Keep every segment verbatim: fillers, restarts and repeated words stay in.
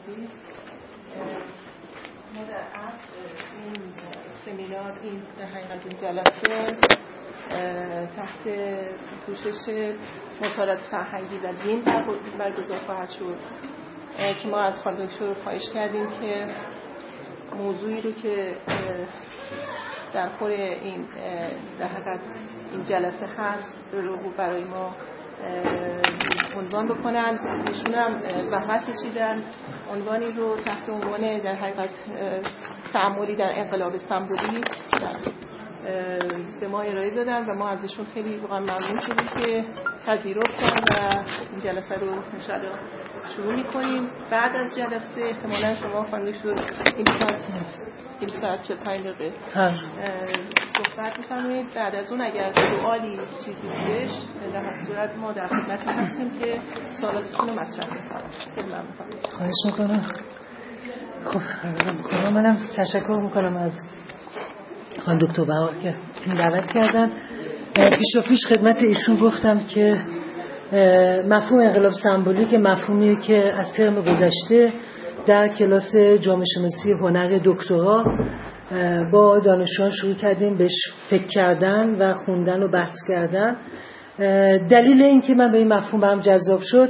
عزیز، ما در اصل این سمینار، این در حقیقت این جلسه تحت پوشش مطالعات فرهنگی و دین برگزار خواهد شد که ما از خانم دکتر خواهش کردیم که موضوعی رو که در خور این در حقیقت این جلسه هست رو برای ما عنوان بکنن. ایشون هم زحمت کشیدن عنوانی رو تحت عنوان در حقیقت تأملی در انقلاب سمبولیک به ما ارائه دادن و ما ازشون خیلی واقعا ممنون شدیم که پذیرفتن و این جلسه رو انشاءالله شروع می‌کنیم. بعد از جلسه احتمالاً شما خانم دکتر این ساعت این ساعت چه پنج دقیقه صحبت می‌فرمایید. بعد از اون اگر سوالی چیزی بودش در هر صورت ما در خدمت هستیم که سوالاتتون رو مطرح کنیم. خیلی ممنون. خواهش می‌کنم. خب منم تشکر می‌کنم از خانم دکتر بهار که دعوت کردن. پیش و پیش خدمت ایشون گفتم که مفهوم انقلاب سمبولیک مفهومیه که از ترم گذشته در کلاس جامعه شناسی هنر دکترا با دانشجویان شروع کردیم بهش فکر کردن و خوندن و بحث کردن. دلیل این که من به این مفهوم برام جذاب شد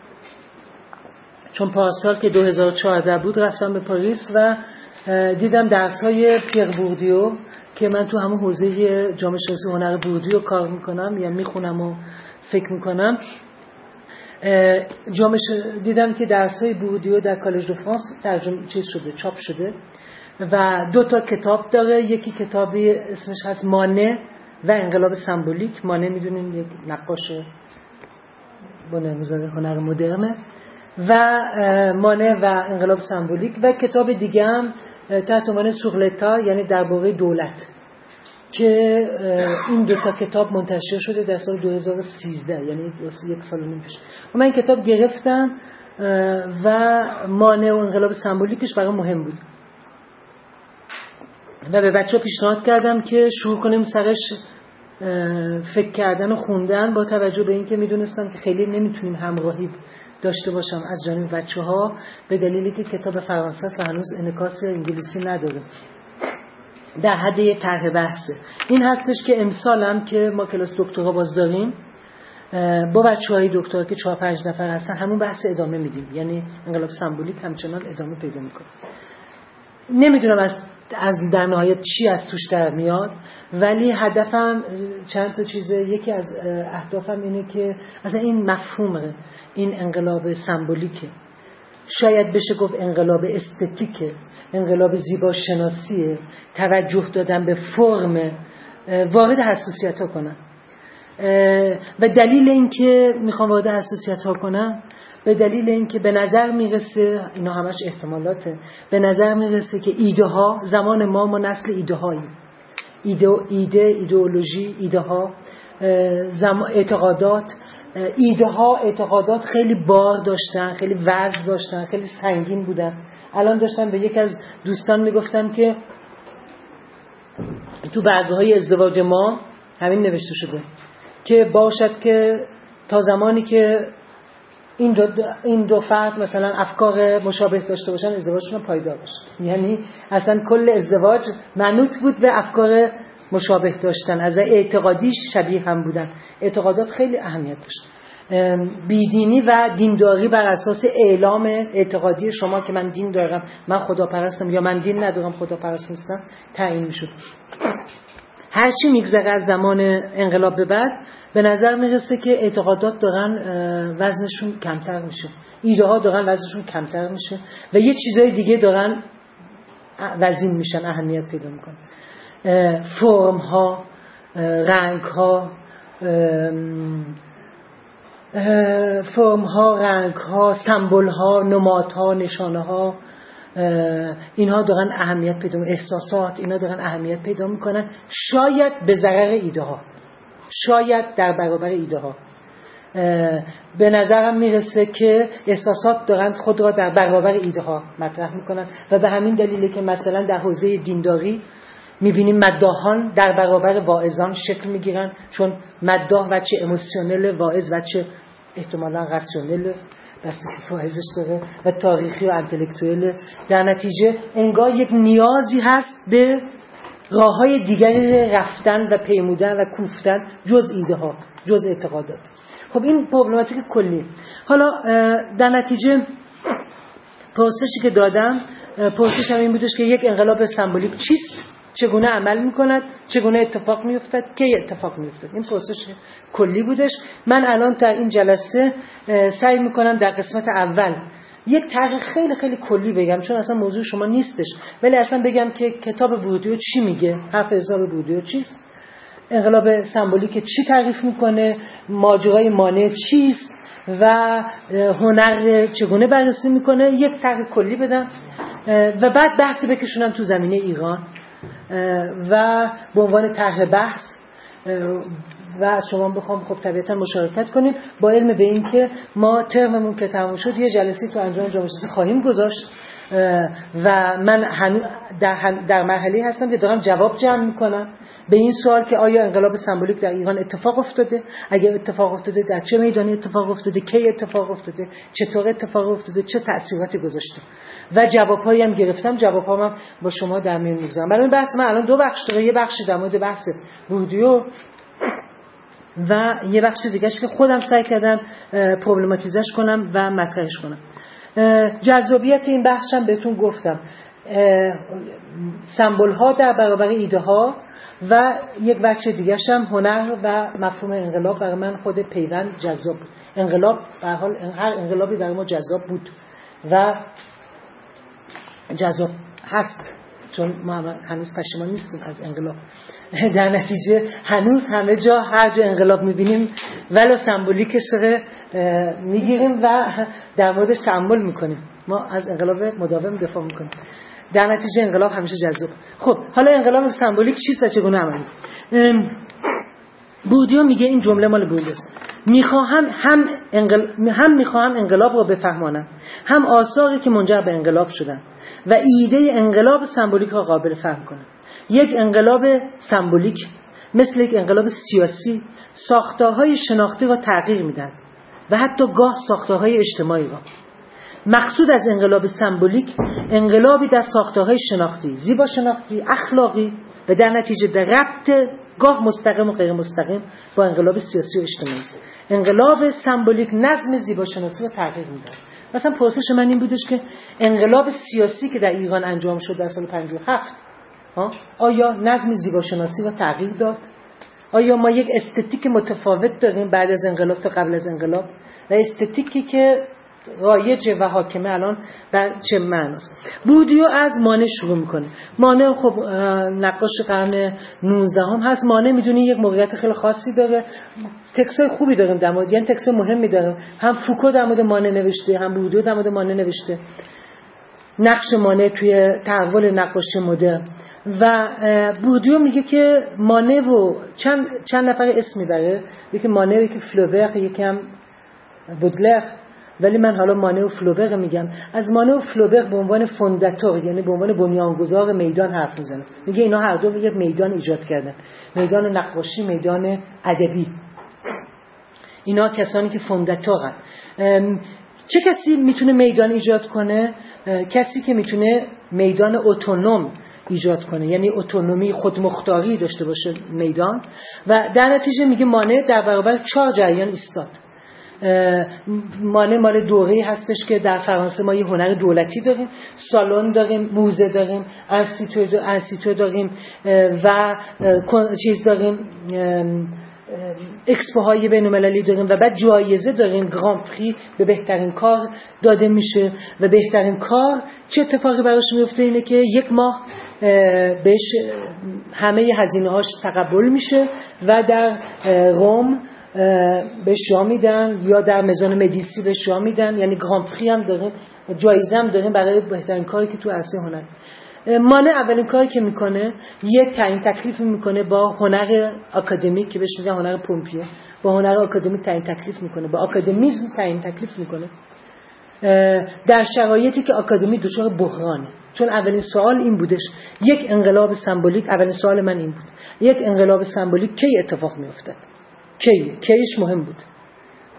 چون پارسال که دو هزار و چهارده بود رفتم به پاریس و دیدم درس‌های پیر بوردیو که من تو همون حوزه جامعه شناسی هنر بوردیو کار میکنم یا میخونم و فکر میکنم. جامعه دیدم که درس‌های بوردیو در کالج دو فرانس ترجمه چیز شده، چاپ شده و دو تا کتاب داره. یکی کتابی اسمش هست مانه و انقلاب سمبولیک. مانه میدونیم یک نقاش بنیانگذار هنر مدرنه و مانه و انقلاب سمبولیک و کتاب دیگه هم تحت عنوان سورلتا یعنی درباره دولت که این دو تا کتاب منتشر شده در سال دو هزار و سیزده یعنی یک سال و نیم پیش. من این کتاب گرفتم و مانع و انقلاب سمبولیکش برای مهم بود و به بچه ها پیشنهاد کردم که شروع کنیم سرش فکر کردن و خوندن با توجه به این که میدونستم که خیلی نمیتونیم همراهی داشته باشم از جانب بچه ها به دلیلی که کتاب فرانسه است و هنوز انعکاس انگلیسی نداره. در حد یه طرح بحثه. این هستش که امسال هم که ما کلاس دکترا باز داریم با بچه های دکترا که چهار پنج نفر هستن همون بحث ادامه میدیم، یعنی انقلاب سمبولیک همچنان ادامه پیدا میکنه. نمیدونم از از در نهایت چی از توش در میاد ولی هدفم چند تا چیزه. یکی از اهدافم اینه که از این مفهوم این انقلاب سمبولیکه، شاید بشه گفت انقلاب استتیکه، انقلاب زیباشناسیه، توجه دادن به فرم، وارد حساسیت ها کنم. و دلیل این که میخوام وارد حساسیت ها کنم به دلیل این که به نظر میرسه، اینا همش احتمالاته، به نظر میرسه که ایده ها زمان ما ما نسل ایده هاییم. ایده ایده ایدئولوژی ایده ها اعتقادات ایده ها اعتقادات خیلی بار داشتن، خیلی وزن داشتن، خیلی سنگین بودن. الان داشتم به یک از دوستان میگفتم که تو برگه های ازدواج ما همین نوشته شده که باشد که تا زمانی که این دو, این دو فرد مثلا افکار مشابه داشته باشن ازدواجشون پایدار باشه. یعنی اصلا کل ازدواج منوط بود به افکار مشابه داشتن، از اعتقادیش شبیه هم بودن. اعتقادات خیلی اهمیت داشت. بیدینی و دینداری بر اساس اعلام اعتقادی شما که من دین دارم، من خداپرستم، یا من دین ندارم خداپرست نیستم تعیین میشد. هرچی میگذره از زمان انقلاب به بعد به نظر میرسه که اعتقادات دارن وزنشون کمتر میشه، ایده ها دارن وزنشون کمتر میشه و یه چیزای دیگه دارن وزین میشن، اهمیت پیدا میکنن. فرم ها، رنگ ها، فرم ها، رنگ ها، سمبل ها، نماد ها، نشانه ها، اینها دارن اهمیت پیدا میکنن. احساسات اینا دارن اهمیت پیدا میکنن، شاید به ضرر ایده ها، شاید در برابر ایده ها. به نظرم میرسه که احساسات دارن خود را در برابر ایده ها مطرح میکنن و به همین دلیله که مثلا در حوزه دینداری میبینیم مداحان در برابر واعظان شکل میگیرن، چون مداح وچه اموشنل، واعظ وچه احتمالا راسیونل. بستگی فایزش داره و تاریخی و انتلکتوئل. در نتیجه انگار یک نیازی هست به راه‌های دیگری رفتن و پیمودن و کوفتن جز ایده ها، جز اعتقادات. خب این پروبلماتیک کلی. حالا در نتیجه پرسشی که دادم، پرسشم این بودش که یک انقلاب سمبولیک چیست؟ چگونه عمل میکند؟ چگونه اتفاق میافتد؟ کی اتفاق میافتد؟ این پرسش کلی بودش. من الان در این جلسه سعی میکنم در قسمت اول یک طرح خیلی خیلی کلی بگم، چون اصلا موضوع شما نیستش، ولی اصلا بگم که کتاب بوردیو چی میگه، حرف حساب بوردیو چیست، انقلاب سمبولیک چی تعریف میکنه، ماجرای مانع چیست و هنر چگونه بررسی میکنه، یک طرح کلی بدم و بعد بحثی بکشونم تو زمینه ایران و به عنوان طرح بحث و از شما بخوام خب طبیعتا مشارکت کنیم، با علم به این که ما ترممون که تموم شد یه جلسه تو انجمن جامعه شناسی خواهیم گذاشت و من هنوز در, در مرحله هستم که دارم جواب جمع میکنم به این سوال که آیا انقلاب سمبولیک در ایران اتفاق افتاده، اگر اتفاق افتاده در چه میدانی اتفاق افتاده، کی اتفاق افتاده، چطور اتفاق افتاده، چه تأثیراتی گذاشته و جوابهایی هم گرفتم، جوابهام با شما در میون میگذارم. برای بحث من الان دو بخش داره، یه بخش در مورد بحث بوردیو و یه بخش دیگه‌اش که خودم سعی کردم پروبلماتیزش کنم و مطرحش کنم. جذابیت این بحثم بهتون گفتم، سمبل ها در برابر ایده ها و یک بخش دیگه‌ش هم هنر و مفهوم انقلاب. برای من خود پیوند جذاب بود. انقلاب به هر حال هر انقلابی برای ما جذاب بود و جذاب هست، چون ما هنوز پشیمان نیستیم از انقلاب. در نتیجه هنوز همه جا هر جا انقلاب میبینیم ولو سمبولیکش رو میگیریم و در موردش تأمل میکنیم. ما از انقلاب مداوم دفاع میکنیم. در نتیجه انقلاب همیشه جذاب. خب حالا انقلاب سمبولیک چیست و چگونه عملی؟ بوردیو میگه، این جمله مال بوردیو است، میخواهم هم انقلاب هم میخواهم انقلاب را بفهمانم، هم آثاری که منجر به انقلاب شدن و ایده انقلاب سمبولیک را قابل فهم کنم. یک انقلاب سمبولیک مثل یک انقلاب سیاسی ساختارهای شناختی را تغییر میدن و حتی گاه ساختارهای اجتماعی را. مقصود از انقلاب سمبولیک انقلابی در ساختارهای شناختی، زیبا شناختی، اخلاقی و در نتیجه در ربط گاه مستقیم و غیر مستقیم با انقلاب سیاسی و اجتماعی. انقلاب سمبولیک نظم زیبا شناسی رو تغییر میده. مثلا پرسش من این بودش که انقلاب سیاسی که در ایران انجام شد در سال پنجاه و هفت ها آیا نظم زیبا شناسی رو تغییر داد؟ آیا ما یک استتیک متفاوت داریم بعد از انقلاب تا قبل از انقلاب و استتیکی که رایجه و حاکمه الان بر چه معناست؟ بوردیو از مانع شروع میکنه. مانع خب نقاش قرن نوزدهم هم هست. مانع میدونی یک موقعیت خیلی خاصی داره. تکستای خوبی داریم در مورد، یعنی تکست مهمی داریم. هم فوکو در مورد مانع نوشته، هم بوردیو در مورد مانع نوشته. نقش مانع توی تحول نقاشی مدرن. و بوردیو میگه که مانع و چند چند نفر اسم میبره، یکی مانع، یکی فلوبر، یکی هم بودلر، ولی من حالا مانع و فلوبر میگم. از مانع و فلوبر به عنوان فونداتور، یعنی به عنوان بنیانگذار میدان حرف میزنه. میگه اینا هر دو یک میدان ایجاد کردن، میدان نقاشی، میدان ادبی. اینا کسانی که فونداتورن. چه کسی میتونه میدان ایجاد کنه؟ کسی که میتونه میدان اتونوم ایجاد کنه، یعنی اتونومی، خودمختاری داشته باشه میدان. و در نتیجه میگه مانع در برابر چهار جریان ایستاد. مانع مال دوره‌ای هستش که در فرانسه ما یه هنر دولتی داریم، سالن داریم، موزه داریم، انستیتو انستیتو داریم و چیز داریم، اکسپوهای بین‌المللی داریم و بعد جایزه داریم، گران پری به بهترین کار داده میشه و بهترین کار چه اتفاقی براش میفته اینه که یک ماه بهش همه هزینه‌هاش تقبل میشه و در روم به شما میدن یا در میزان مدیسی به شما میدن، یعنی گران پری هم داریم، جایزه هم داریم برای بهترین کاری که تو عرصه هنر. مانع اولین کاری که میکنه یک تعیین تکلیف میکنه با هنر آکادمیک که بهش میگن هنر پومپیه، با هنر آکادمیک تعیین تکلیف میکنه، با آکادمیسم تعیین تکلیف میکنه در شرایطی که آکادمی دچار بحرانه. چون اولین سوال این بودش، یک انقلاب سمبولیک، اولین سوال من این بود، یک انقلاب سمبولیک کی اتفاق میافتاد؟ کی؟ کیش مهم بود.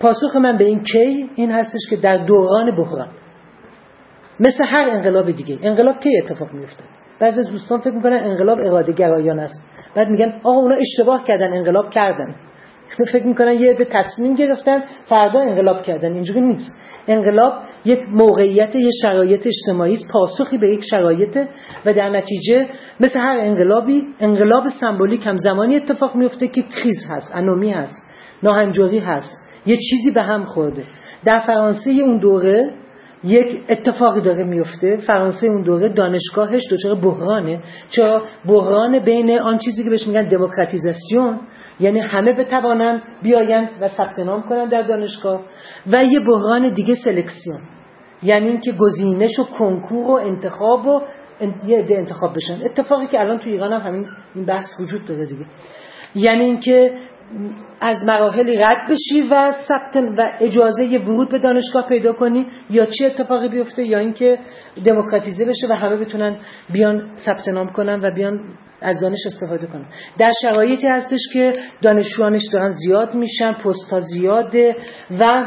پاسخ من به این کی این هستش که در دوران بحران، مثل هر انقلاب دیگه. انقلاب کی اتفاق میفته؟ بعضی از دوستان فکر میکنن انقلاب اراده گرایانه است، بعد میگن آقا اونا اشتباه کردن انقلاب کردن. فکر میکنن یه عده تصمیم گرفتن فردا انقلاب کردن. اینجوری نیست. انقلاب یک موقعیت، یک شرایط اجتماعی است، پاسخی به یک شرایط و در نتیجه مثل هر انقلابی، انقلاب سمبولیک هم زمانی اتفاق میفته که کریز هست، انومی هست، ناهنجاری هست، یه چیزی به هم خورده. در فرانسه اون دوره یک اتفاقی داره میفته. فرانسه اون دوره دانشگاهش دچار بحرانه، چرا؟ بحران بین آن چیزی که بهش میگن دموکراتیزاسیون، یعنی همه بتوانند بیایند و ثبت نام کنند در دانشگاه، و یه بحران دیگه سلکسیون، یعنی اینکه گزینش و کنکور و انتخاب و یه عده انتخاب بشن. اتفاقی که الان تو ایران هم همین این بحث وجود داره دیگه، یعنی اینکه از مراحلی رد بشی و ثبت و اجازه ی ورود به دانشگاه پیدا کنی، یا چی اتفاقی بیفته، یا اینکه دموکراتیزه بشه و همه بتونن بیان ثبت نام کنن و بیان از دانش استفاده کنن. در شرایطی هستش که دانشجوانش دارن زیاد میشن، پست‌ها زیاده و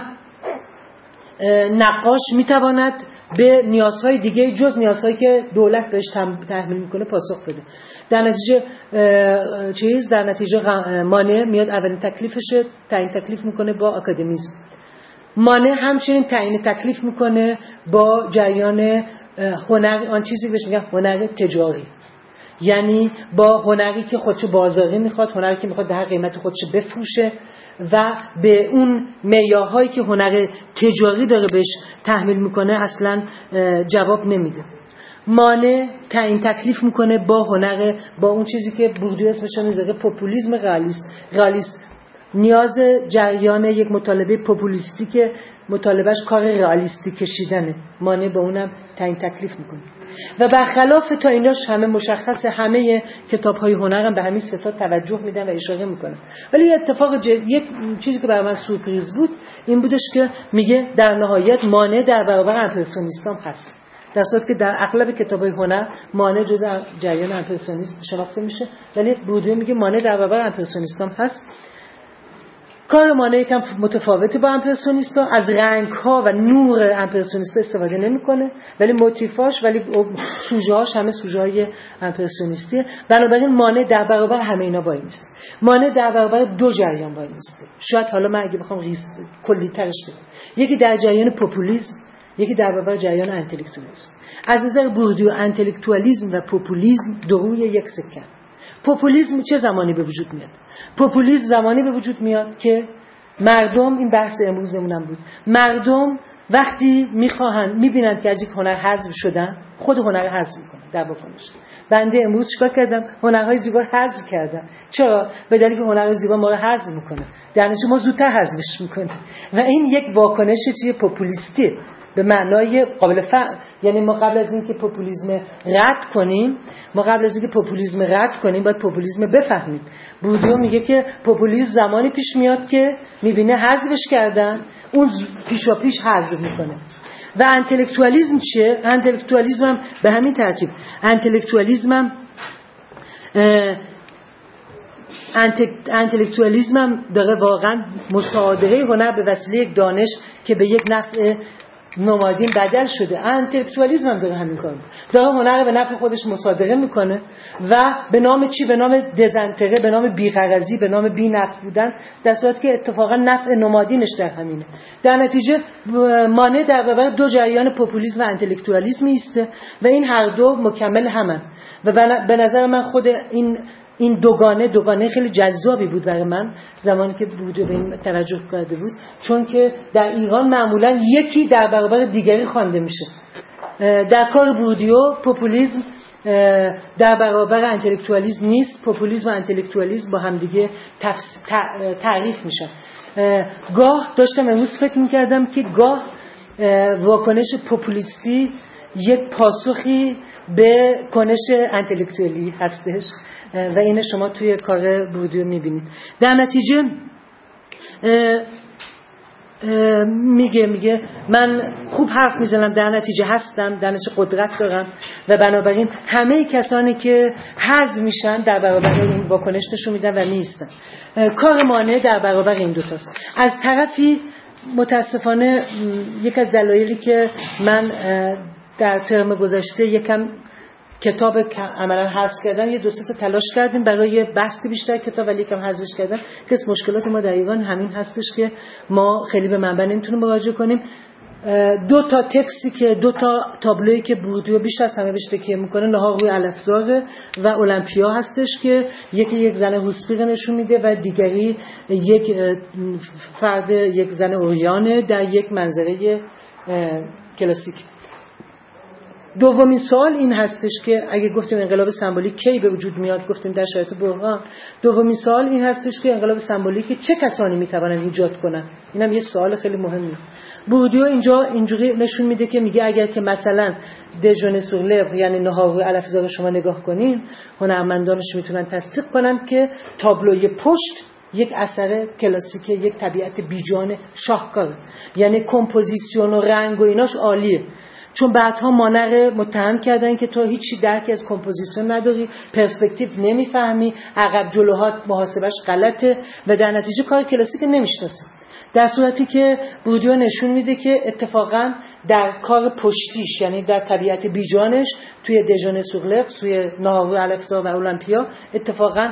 نقاش میتواند به نیازهای دیگه جز نیازهایی که دولت بهش تحمیل میکنه پاسخ بده. در نتیجه چیز در نتیجه مانع میاد اولین تکلیفشه تعیین تکلیف میکنه با آکادمیسم. مانع همچنین تعیین تکلیف میکنه با جریان هنر، آن چیزی بهش میگن هنر تجاری، یعنی با هنری که خودشو بازاری میخواد، هنری که میخواد به هر قیمت خودشو بفروشه و به اون معیارهایی که هنر تجاری داره بهش تحمیل میکنه اصلا جواب نمیده. مانع تعیین تکلیف میکنه با هنر، با اون چیزی که بوردیو اسمش میذاره پوپولیسم رئالیست. رئالیست نیاز جریان یک مطالبه پوپولیستی که مطالبهش کار رئالیستی کشیدنه، مانع با اونم تعیین تکلیف میکنه. و برخلاف تا ایناش همه مشخصه، همه کتاب‌های هنر هم به همین صفات توجه میدن و اشاره میکنن. ولی اتفاق ج... یک چیزی که برای من سورپرایز بود این بودش که میگه در نهایت مانع در برابر امپرسیونیسم هست، در صورتی که در اغلب کتاب‌های هنر مانع جزء جریان امپرسیونیسم شناخته میشه، ولی بوردیو میگه مانع در برابر امپرسیونیسم هست. کار مانع یکم متفاوته با امپرسیونیستا، از رنگ‌ها و نور امپرسیونیستا استفاده نمی‌کنه، ولی موتیفاش ولی سوژه‌هاش همه سوژه‌های امپرسیونیستیه. بنابراین مانع در برابر همه اینا وای نیست. مانع در برابر دو جریان وای نیست. شاید حالا من اگه بخوام ریز کلی‌ترش بگم، یکی در جریان پوپولیسم، یکی در برابر جریان انتلکتوالیسم. از نظر بوردیو انتلکتوالیسم و پوپولیسم دو روی یک سکه. پوپولیسم چه زمانی به وجود میاد؟ پوپولیسم زمانی به وجود میاد که مردم، این بحث امروزمونم بود، مردم وقتی میخواهن میبینن که از یک هنر حذف شدن، خود هنر حذف میکنن در واکنش. بنده امروز چیکار کردم؟ هنرهای زیبا رو حذف کردم. چرا؟ به دلیلی که هنرهای زیبا ما رو حذف میکنه، در نتیجه ما زودتر حذفش میکنیم و این یک واکنش چیه پوپولیستی به معنای قابل فهم. یعنی ما قبل از اینکه پوپولیسم رد کنیم، ما قبل از اینکه پوپولیسم رد کنیم باید پوپولیسم بفهمیم. بوردیو میگه که پوپولیسم زمانی پیش میاد که میبینه حذفش کردن، اون پیشا پیش حذف میکنه. و انتلکتوالیسم چیه؟ انتلکتوالیسم هم به همین ترتیب. انتلکتوالیسم هم انتلکتوالیسم هم داره واقعا مصادره هنر به وسیله یک دانش که به یک نفع نمادین بدل شده. انتلکتوالیسم هم داره همین کار میکنه، داره هنر به نفع خودش مصادره میکنه و به نام چی؟ به نام دزنتره، به نام بی‌غرضی، به نام بی‌نفع بودن، در صورتی که اتفاقا نفع نمادینش در همینه. در نتیجه مانع در برابر دو جریان پوپولیسم و انتلکتوالیسم ایسته و این هر دو مکمل همن و به نظر من خود این این دوگانه دوگانه خیلی جذابی بود برای من زمانی که بوردیو به این توجه کرده بود، چون که در ایران معمولا یکی در برابر دیگری خوانده میشه. در کار بوردیو پوپولیسم در برابر انتلکتوالیسم نیست، پوپولیسم و انتلکتوالیسم با هم دیگه تعریف میشن. گاه داشتم امروز فکر میکردم که گاه واکنش پوپولیستی یک پاسخی به کنش انتلکتوالی هستش و اینه شما توی کار بوردیو میبینید. در نتیجه اه اه میگه میگه من خوب حرف میزنم، در نتیجه هستم، در نتیجه قدرت دارم و بنابراین همه کسانی که حذف میشن در برابر این واکنش نشون میدن و نیستن. کار مانع در برابر این دوتاست. از طرفی متاسفانه یک از دلایلی که من در ترم گذشته یکم کتاب عملا حذف کردم، یه دو سه تا تلاش کردیم برای بسط بیشتر کتاب ولی یکم حذفش کردم که از مشکلات ما دقیقاً همین هستش که ما خیلی به منبع نمیتونیم مراجعه کنیم. دو تا تکستی که دو تا تابلویی که بوردیو بیشتر از همه بهش تکیه میکنه، نهار روی الافزار و المپیا هستش که یکی یک زن هوسپیق نشون میده و دیگری یک فرد یک زن اوریانه در یک منظره کلاسیک. دومین سوال این هستش که اگه گفتیم انقلاب سمبولیک کی به وجود میاد، گفتیم در شرایط بحران. دومین سوال این هستش که انقلاب سمبولیک چه کسانی میتونن ایجاد کنن؟ اینم یه سوال خیلی مهمه. بوردیو اینجا اینجوری نشون میده که میگه اگر که مثلا دژون سورلو یعنی نهار الافزار شما نگاه کنین، هنرمندانش میتونن تصدیق کنن که تابلوی پشت یک اثر کلاسیک، یک طبیعت بیجان شاهکار، یعنی کمپوزیسیون و رنگ و ایناش عالیه. چون بعدها مانر متهم کردن که تو هیچی درکی از کمپوزیسیون نداری، پرسپکتیو نمیفهمی، عقب جلوهات محاسبش غلطه و در نتیجه کار کلاسیک نمیشناسی. در صورتی که بوردیو نشون میده که اتفاقا در کار پشتیش، یعنی در طبیعت بیجانش توی دژون سورلف، توی نهار الافزار و المپیا، اتفاقا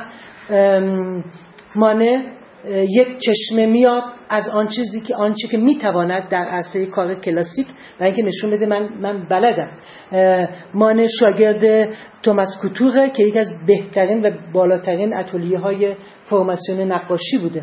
مانه یک چشمه میاد از آن چیزی که آنچه که میتواند در عرصه کار کلاسیک و اینکه نشون بده من من بلدم. مانه شاگرد توماس کوتوره که یکی از بهترین و بالاترین اتلیه های فرماسیون نقاشی بوده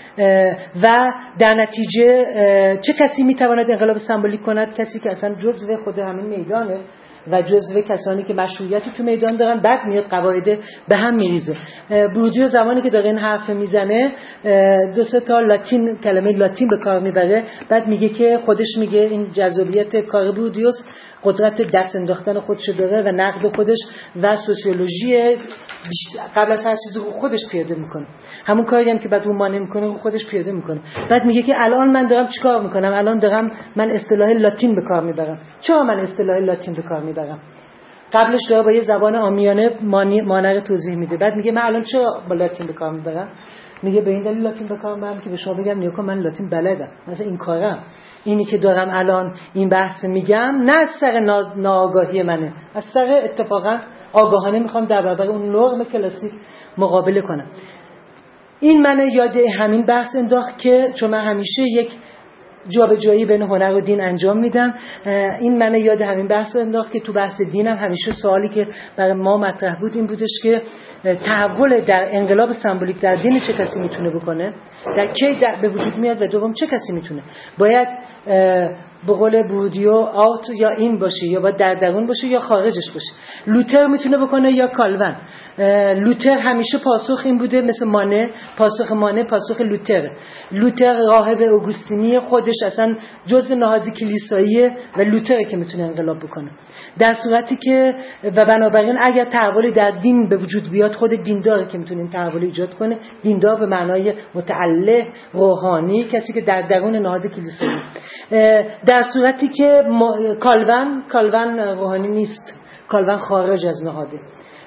و در نتیجه چه کسی میتواند انقلاب سمبولیک کند؟ کسی که اصلا جزو خود همین میدانه و جزو کسانی که مشروعیتی تو میدان دارن، بعد میاد قواعد به هم میریزه. بوردیو زمانی که داره این حرف میزنه دو سه تا لاتین، کلمه لاتین به کار میبره، بعد میگه که خودش میگه این جذابیت کار بوردیوس قدرت دست انداختن خودش داره و نقد خودش و سوسیولوژی قبل از هر چیزی رو خودش پیاده میکنه، همون کاری هم که بعد اون مانع میکنه رو خودش پیاده میکنه. بعد میگه که الان من دارم چیکار میکنم؟ الان دارم من اصطلاح لاتین به کار میبرم. چرا من اصطلاح لاتین به کار میبرم؟ قبلش داره با یه زبان عامیانه مانع رو توضیح میده، بعد میگه من الان چرا با لاتین به کار میبرم؟ میگه به این دلیل لاتین به کار میبرم که به شما بگم نیوکن من لاتین بلدم، مثلا این کارم، اینی که دارم الان این بحث میگم نه از سر ناآگاهی منه، از سر اتفاقا آگاهانه میخوام در برابر اون نرم کلاسیک مقابله کنم. این منو یاد همین بحث انداخت که چون من همیشه یک جابجایی بین هنر و دین انجام میدم، این منو یاد همین بحث انداخت که تو بحث دینم همیشه سوالی که برای ما مطرح بود این بودش که تحول در انقلاب سمبولیک در دین چه کسی میتونه بکنه، در کی در به وجود میاد و دوم چه کسی میتونه. باید به قول بوردیو آوت یا این باشه، یا باید در درون باشه یا خارجش باشه. لوتر میتونه بکنه یا کالون. لوتر همیشه پاسخ این بوده، مثل مانه پاسخ مانه پاسخ لوتر. لوتر راهب اوگوستینی، خودش اصلا جزء نهاد کلیساییه و لوتره که میتونه انقلاب بکنه. در صورتی که و بنابراین اگر تحولی در دین به وجود بیاد، خود دینداره که میتونه این تحول ایجاد کنه. دیندار به معنای متعله، روحانی، کسی که در درون نهاد کلیسایی. در صورتی که کالون کالون روحانی نیست، کالون خارج از نهاده.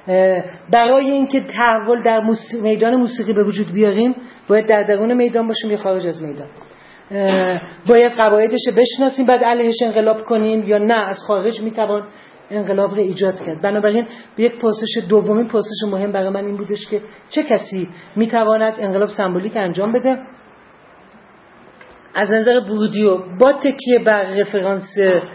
برای اینکه تحول در موسیقی، میدان موسیقی به وجود بیاریم، باید در درون میدان باشیم یا خارج از میدان. باید قواعدش بشناسیم بعد علیهش انقلاب کنیم، یا نه از خارج میتوان انقلاب رو ایجاد کرد. بنابراین به یک پرسش دومین پرسش مهم برای من این بودش که چه کسی میتواند انقلاب سمبولیک انجام بده. از نظر بوردیو با تکیه بر رفرانس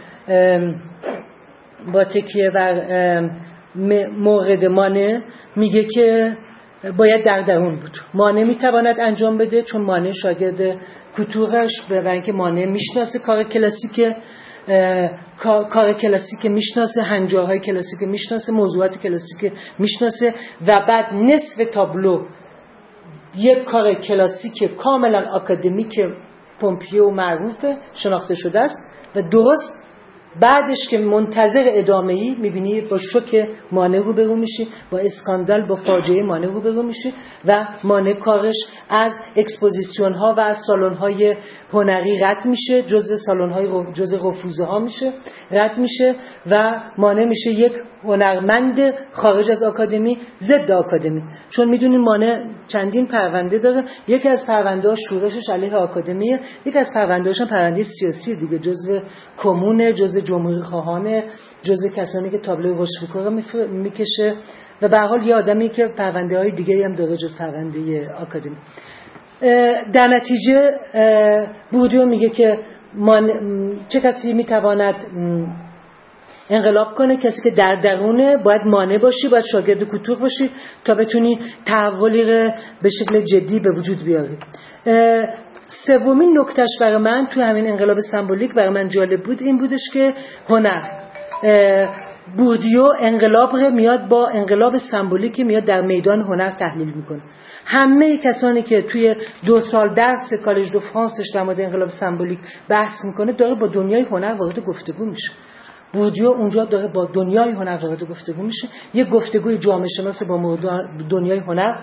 با تکیه بر مورد مانه میگه که باید در درون بود. مانه میتواند انجام بده چون مانه شاگرد کوتورش به اینکه مانه میشناسه کار کلاسیک، کار کلاسیک میشناسه، هنجارهای کلاسیک میشناسه، موضوعات کلاسیک میشناسه و بعد نصف تابلو یک کار کلاسیک کاملا آکادمیک پومپیو معروفه، شناخته شده است و درست بعدش که منتظر ادامه‌ای می‌بینی با شوک مانع روبرو میشی، با اسکاندال، با فاجعه مانع روبرو میشی و مانع کارش از اکسپوزیسیون ها و از سالن های هنری رد میشه، جزء سالن های جزء رفوزه ها میشه، رد میشه و مانع میشه یک هنرمند خارج از آکادمی ضد آکادمی. چون میدونین مانع چندین پرونده داره، یکی از پرونده‌ها شورشش علیه آکادمیه، یکی از پرونده‌هاش هم پرونده سیاسی دیگه، جزء کمونه، جزء جمهوری خواهانه، جزء کسانی که تابلو روشفیکو رو میکشه و به هر حال یه آدمی که پرونده‌های دیگه‌ای هم داره جز پرونده آکادمی. در نتیجه بوردیو میگه که من چه کسی میتواند انقلاب کنه؟ کسی که در درونه باید مانع باشی، باید شاگرد کوتور باشی تا بتونی تحولی رو به شکل جدی به وجود بیاری. سومین نکتهش برای من تو همین انقلاب سمبولیک برای من جالب بود این بودش که هنر بوردیو انقلاب رو میاد با انقلاب سمبولیک میاد در میدان هنر تحلیل میکنه. همه کسانی که توی دو سال درس کالج دو فرانسش در مورد انقلاب سمبولیک بحث میکنه داره با دنیای هنر وارد گفتگو میشه. بوردیو اونجا داره با دنیای هنر وارد گفتگو میشه، یه گفتگوی جامعه شناسی با دنیای هنر،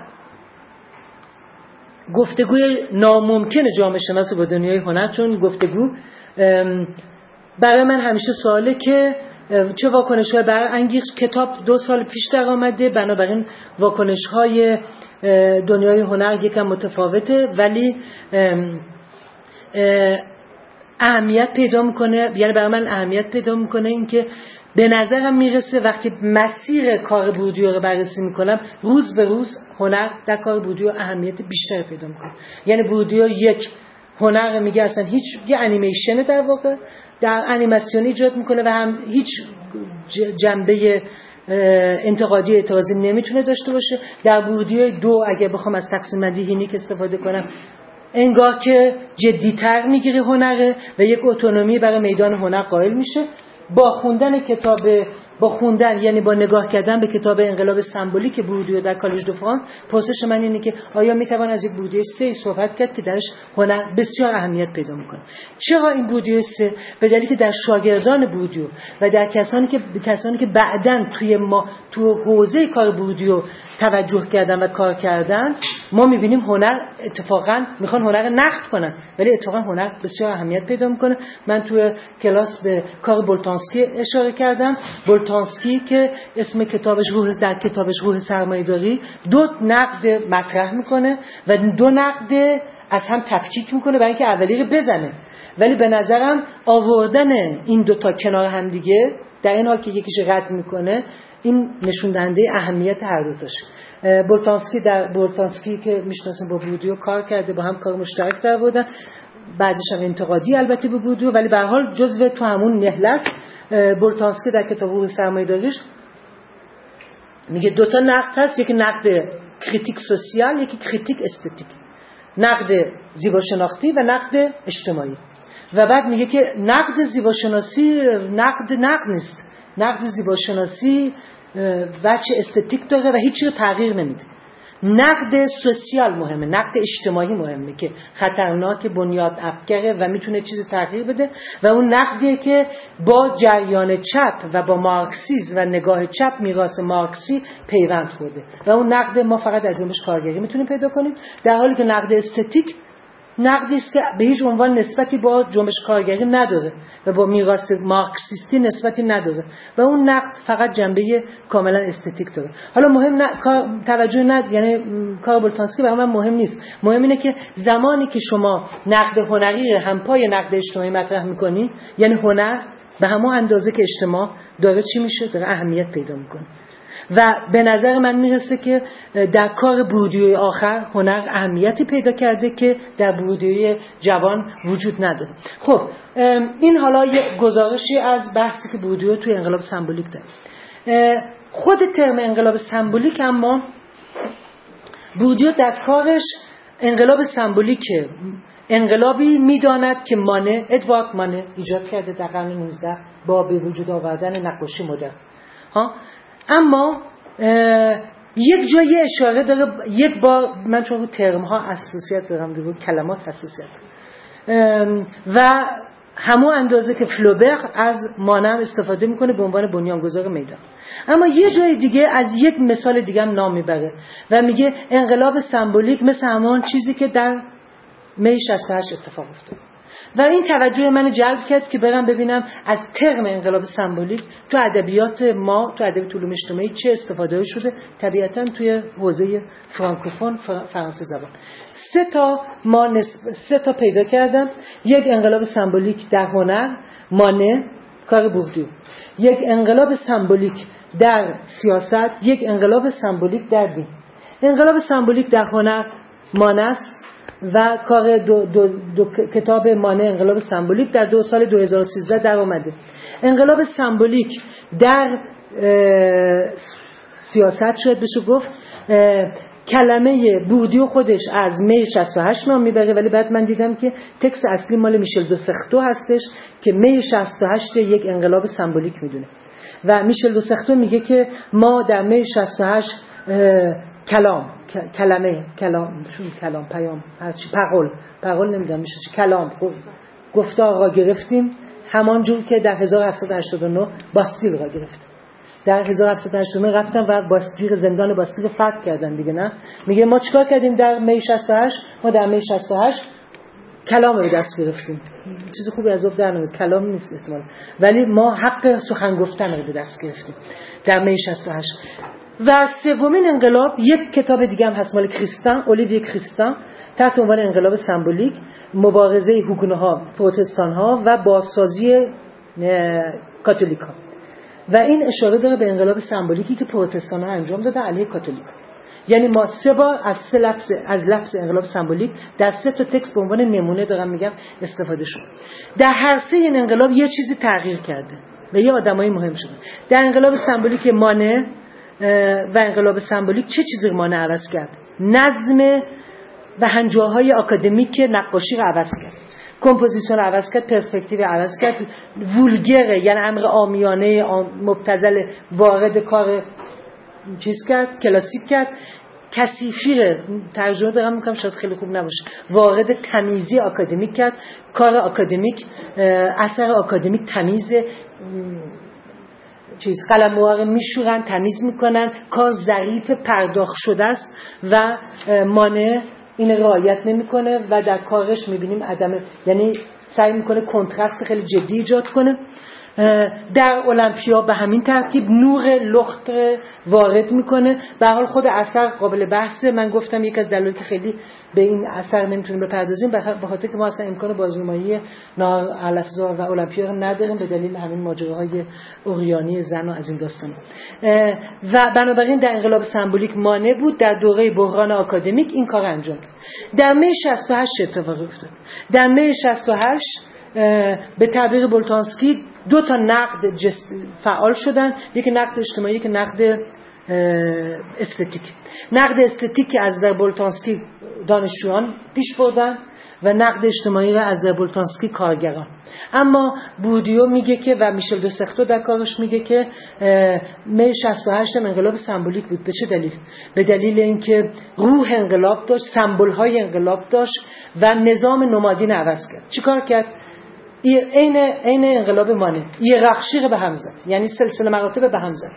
گفتگوی ناممکن جامعه شناسی با دنیای هنر. چون گفتگو برای من همیشه سواله که چه واکنش‌های برانگیخت. کتاب دو سال پیش در آمده، بنابراین واکنش‌های دنیای هنر یکم متفاوته ولی اهمیت پیدا میکنه. یعنی برای من اهمیت پیدا میکنه این که به نظرم میرسه وقتی مسیر کار بوردیو رو بررسی میکنم روز به روز هنر در کار بوردیو اهمیت بیشتر پیدا میکنه. یعنی بوردیو یک هنر میگه اصلا هیچ یه انیمیشن در واقع در انیماسیون ایجاد میکنه و هم هیچ جنبه انتقادی اعتراضی نمیتونه داشته باشه. در بوردیو دو اگه بخوام از تقسیم بندی هینیک استفاده کنم انگار که جدی‌تر میگیره هنره و یک اتونومی برای میدان هنر قائل میشه. با خوندن کتاب با خوندن یعنی با نگاه کردن به کتاب انقلاب سمبولیک بوردیو در کالج دو فرانس، پرسش من اینه که آیا میتوان از یک بوردیو سه صحبت کرد که درش هنر بسیار اهمیت پیدا میکنه؟ چرا این بوردیو سه؟ به دلیلی که در شاگردان بوردیو و در کسانی که کسانی که بعداً توی ما تو حوزه کار بوردیو توجه کردن و کار کردن ما میبینیم هنر اتفاقاً میخوان هنر نقد کنن ولی اتفاقاً هنر بسیار اهمیت پیدا میکنه. من توی کلاس به کار بولتانسکی اشاره کردم. بولتانسکی که اسم کتابش روح در کتابش روح سرمایه‌داری دو نقد مطرح میکنه و دو نقد از هم تفکیک میکنه برای اینکه اولی رو بزنه. ولی به نظرم آوردن این دو تا کنار هم دیگه در این حال که یکیش رد میکنه این نشون دهنده اهمیت هر دو تاش. بولتانسکی در بولتانسکی که میشناسیم با بوردیو کار کرده، با هم کار مشترک در بودن، بعدش هم انتقادی البته به بوردیو ولی به هر حال جزو تو همون نهله است. بولتانسکی در کتاب روح سرمایه‌داریش میگه دو تا نقد هست، یکی نقد کریتیک سوسیال، یکی کریتیک استتیک، نقد زیباشناختی و نقد اجتماعی. و بعد میگه که نقد زیباشناسی نقد نقد نیست، نقد زیباشناسی وجه استتیک داره و هیچی رو تغییر نمیده. نقد سوسیال مهمه، نقد اجتماعی مهمه که خطرناک، بنیاد افکره و میتونه چیزی تغییر بده و اون نقدیه که با جریان چپ و با مارکسیسم و نگاه چپ میراث مارکسی پیوند خورده و اون نقد ما فقط از جنبش کارگری میتونیم پیدا کنیم، در حالی که نقد استتیک نقدی است که به هیچ عنوان نسبتی با جنبش کارگری نداره و با میراث مارکسیستی نسبتی نداره و اون نقد فقط جنبه کاملا استتیک داره. حالا مهم نه توجه نه یعنی کار بولتانسکی برای من مهم نیست، مهم اینه که زمانی که شما نقد هنری هم پای نقد اجتماعی مطرح میکنی یعنی هنر به همون اندازه که اجتماع داره چی میشه؟ داره اهمیت پیدا میکنه. و به نظر من میرسه که در کار بوردیوی آخر هنر اهمیتی پیدا کرده که در بوردیوی جوان وجود نداره. خب این حالا یک گزارشی از بحثی که بوردیو توی انقلاب سمبولیک داره. خود ترم انقلاب سمبولیک اما بوردیو در کارش انقلاب سمبولیک انقلابی میداند که مانه ادوارد مانه ایجاد کرده در قرن نوزدهم با به وجود آوردن نقاشی مدرن. ها اما یک جایی اشاره داره، یک بار من چون ترم ها حساسیت دارم، دارم کلمات حساسیت و همون اندازه که فلوبر از مانع استفاده میکنه به عنوان بنیانگذار میدان. اما یه جای دیگه از یک مثال دیگه هم نام میبره و میگه انقلاب سمبولیک مثل همون چیزی که در می شصت و هشت اتفاق افتاد. و این توجه منو جلب کرد که برم ببینم از ترم انقلاب سمبولیک تو ادبیات ما، تو ادبیات علوم اجتماعی چه استفاده شده، طبیعتاً توی حوزه فرانکوفون فرانسه زبان. سه تا ما نسب... سه تا پیدا کردم. یک انقلاب سمبولیک در هنر، مانه، کار بوردیو. یک انقلاب سمبولیک در سیاست، یک انقلاب سمبولیک در دین. انقلاب سمبولیک در هنر مانه است و کار دو, دو, دو کتاب مانع انقلاب سمبولیک در دو سال دو هزار و سیزده در اومده. انقلاب سمبولیک در سیاست شاید بشه گفت کلمه بوردیو خودش از می شصت و هشت نام میبره، ولی بعد من دیدم که تکست اصلی مال میشل دو سختو هستش که می شصت و هشت یک انقلاب سمبولیک میدونه و میشل دو سختو میگه که ما در می شصت و هشت کلام کلمه کلام شون کلام پیام هرچی پقول پقول نمیدونم میشه چی کلام گفتار را گرفتیم، همان جور که در هزار و هفتصد و هشتاد و نه باستیل را گرفت. در هزار و هفتصد و هشتاد و نه رفتن و باستیل زندان باستیل رو فتح کردن دیگه. نه میگه ما چیکار کردیم در می شصت و هشت؟ ما در می شصت و هشت کلام رو دست گرفتیم. چیز خوبی از اون در نمیاد، کلام نیست احتمالاً، ولی ما حق سخن گفتن رو به دست گرفتیم در می شصت و هشت. و سومین انقلاب یک کتاب دیگه هم هست مال کریستان، اولیویه کریستان، تحت عنوان انقلاب سمبولیک، مبارزه هوگنوها، پروتستان‌ها و بازسازی کاتولیک‌ها. و این اشاره داره به انقلاب سمبولیکی که پروتستان‌ها انجام دادن علیه کاتولیک. یعنی ما سه بار از سه لفظ از لفظ انقلاب سمبولیک در سه تا تکست به عنوان نمونه دارم میگم استفاده شد. در هر سه این انقلاب یه چیزی تغییر کرده و یه آدمای مهم شدن. در انقلاب سمبولیک مانع و انقلاب سمبولیک چه چیزی رو مانع عوض کرد؟ نظم و هنجارهای آکادمیک نقاشی رو عوض کرد، کمپوزیسیون رو عوض کرد، پرسپکتیو رو عوض کرد، وولگر یعنی امر عامیانه مبتذل وارد کار چیز کرد، کلاسیک کرد، کثیفی ترجمه دارم میکنم شاید خیلی خوب نباشه، وارد تمیزی آکادمیک کرد، کار آکادمیک، اثر آکادمیک تمیز، چیز قلم مواره میشورن، تمیز میکنن، کار ظریف پرداخت شده است و مانع این رعایت نمیکنه و در کارش میبینیم عدم، یعنی سعی میکنه کنترست خیلی جدی ایجاد کنه. در المپیا به همین ترتیب نور لخت وارد میکنه. به هر حال خود اثر قابل بحثه. من گفتم یک از دلایلی که خیلی به این اثر نمیتونیم بپردازیم به خاطر که ما اصلا امکان بازنمایی نار الافزار و المپیا رو نداریم به دلیل همین ماجراهای اوریانی زن و از این داستان. و بنابراین در انقلاب سمبولیک مانع بود. در دوره بحران آکادمیک این کار انجام داد. در می شصت و هشت اتفاقی افتاد. در می شصت و هشت به تعبیر بولتانسکی دو تا نقد فعال شدن، یکی نقد اجتماعی، یکی نقد استتیک. نقد استتیک که از نظر بولتانسکی دانشجویان پیش بردن و نقد اجتماعی را از نظر بولتانسکی کارگران. اما بوردیو میگه که و میشل دو سختو در کارش میگه که می شصت و هشت انقلاب سمبولیک بود. به چه دلیل؟ به دلیل اینکه روح انقلاب داشت، سمبول‌های انقلاب داشت و نظام نمادین عوض کرد. چیکار کرد؟ این این انقلاب مانع هیرارشی به هم زد، یعنی سلسله مراتب به هم زد.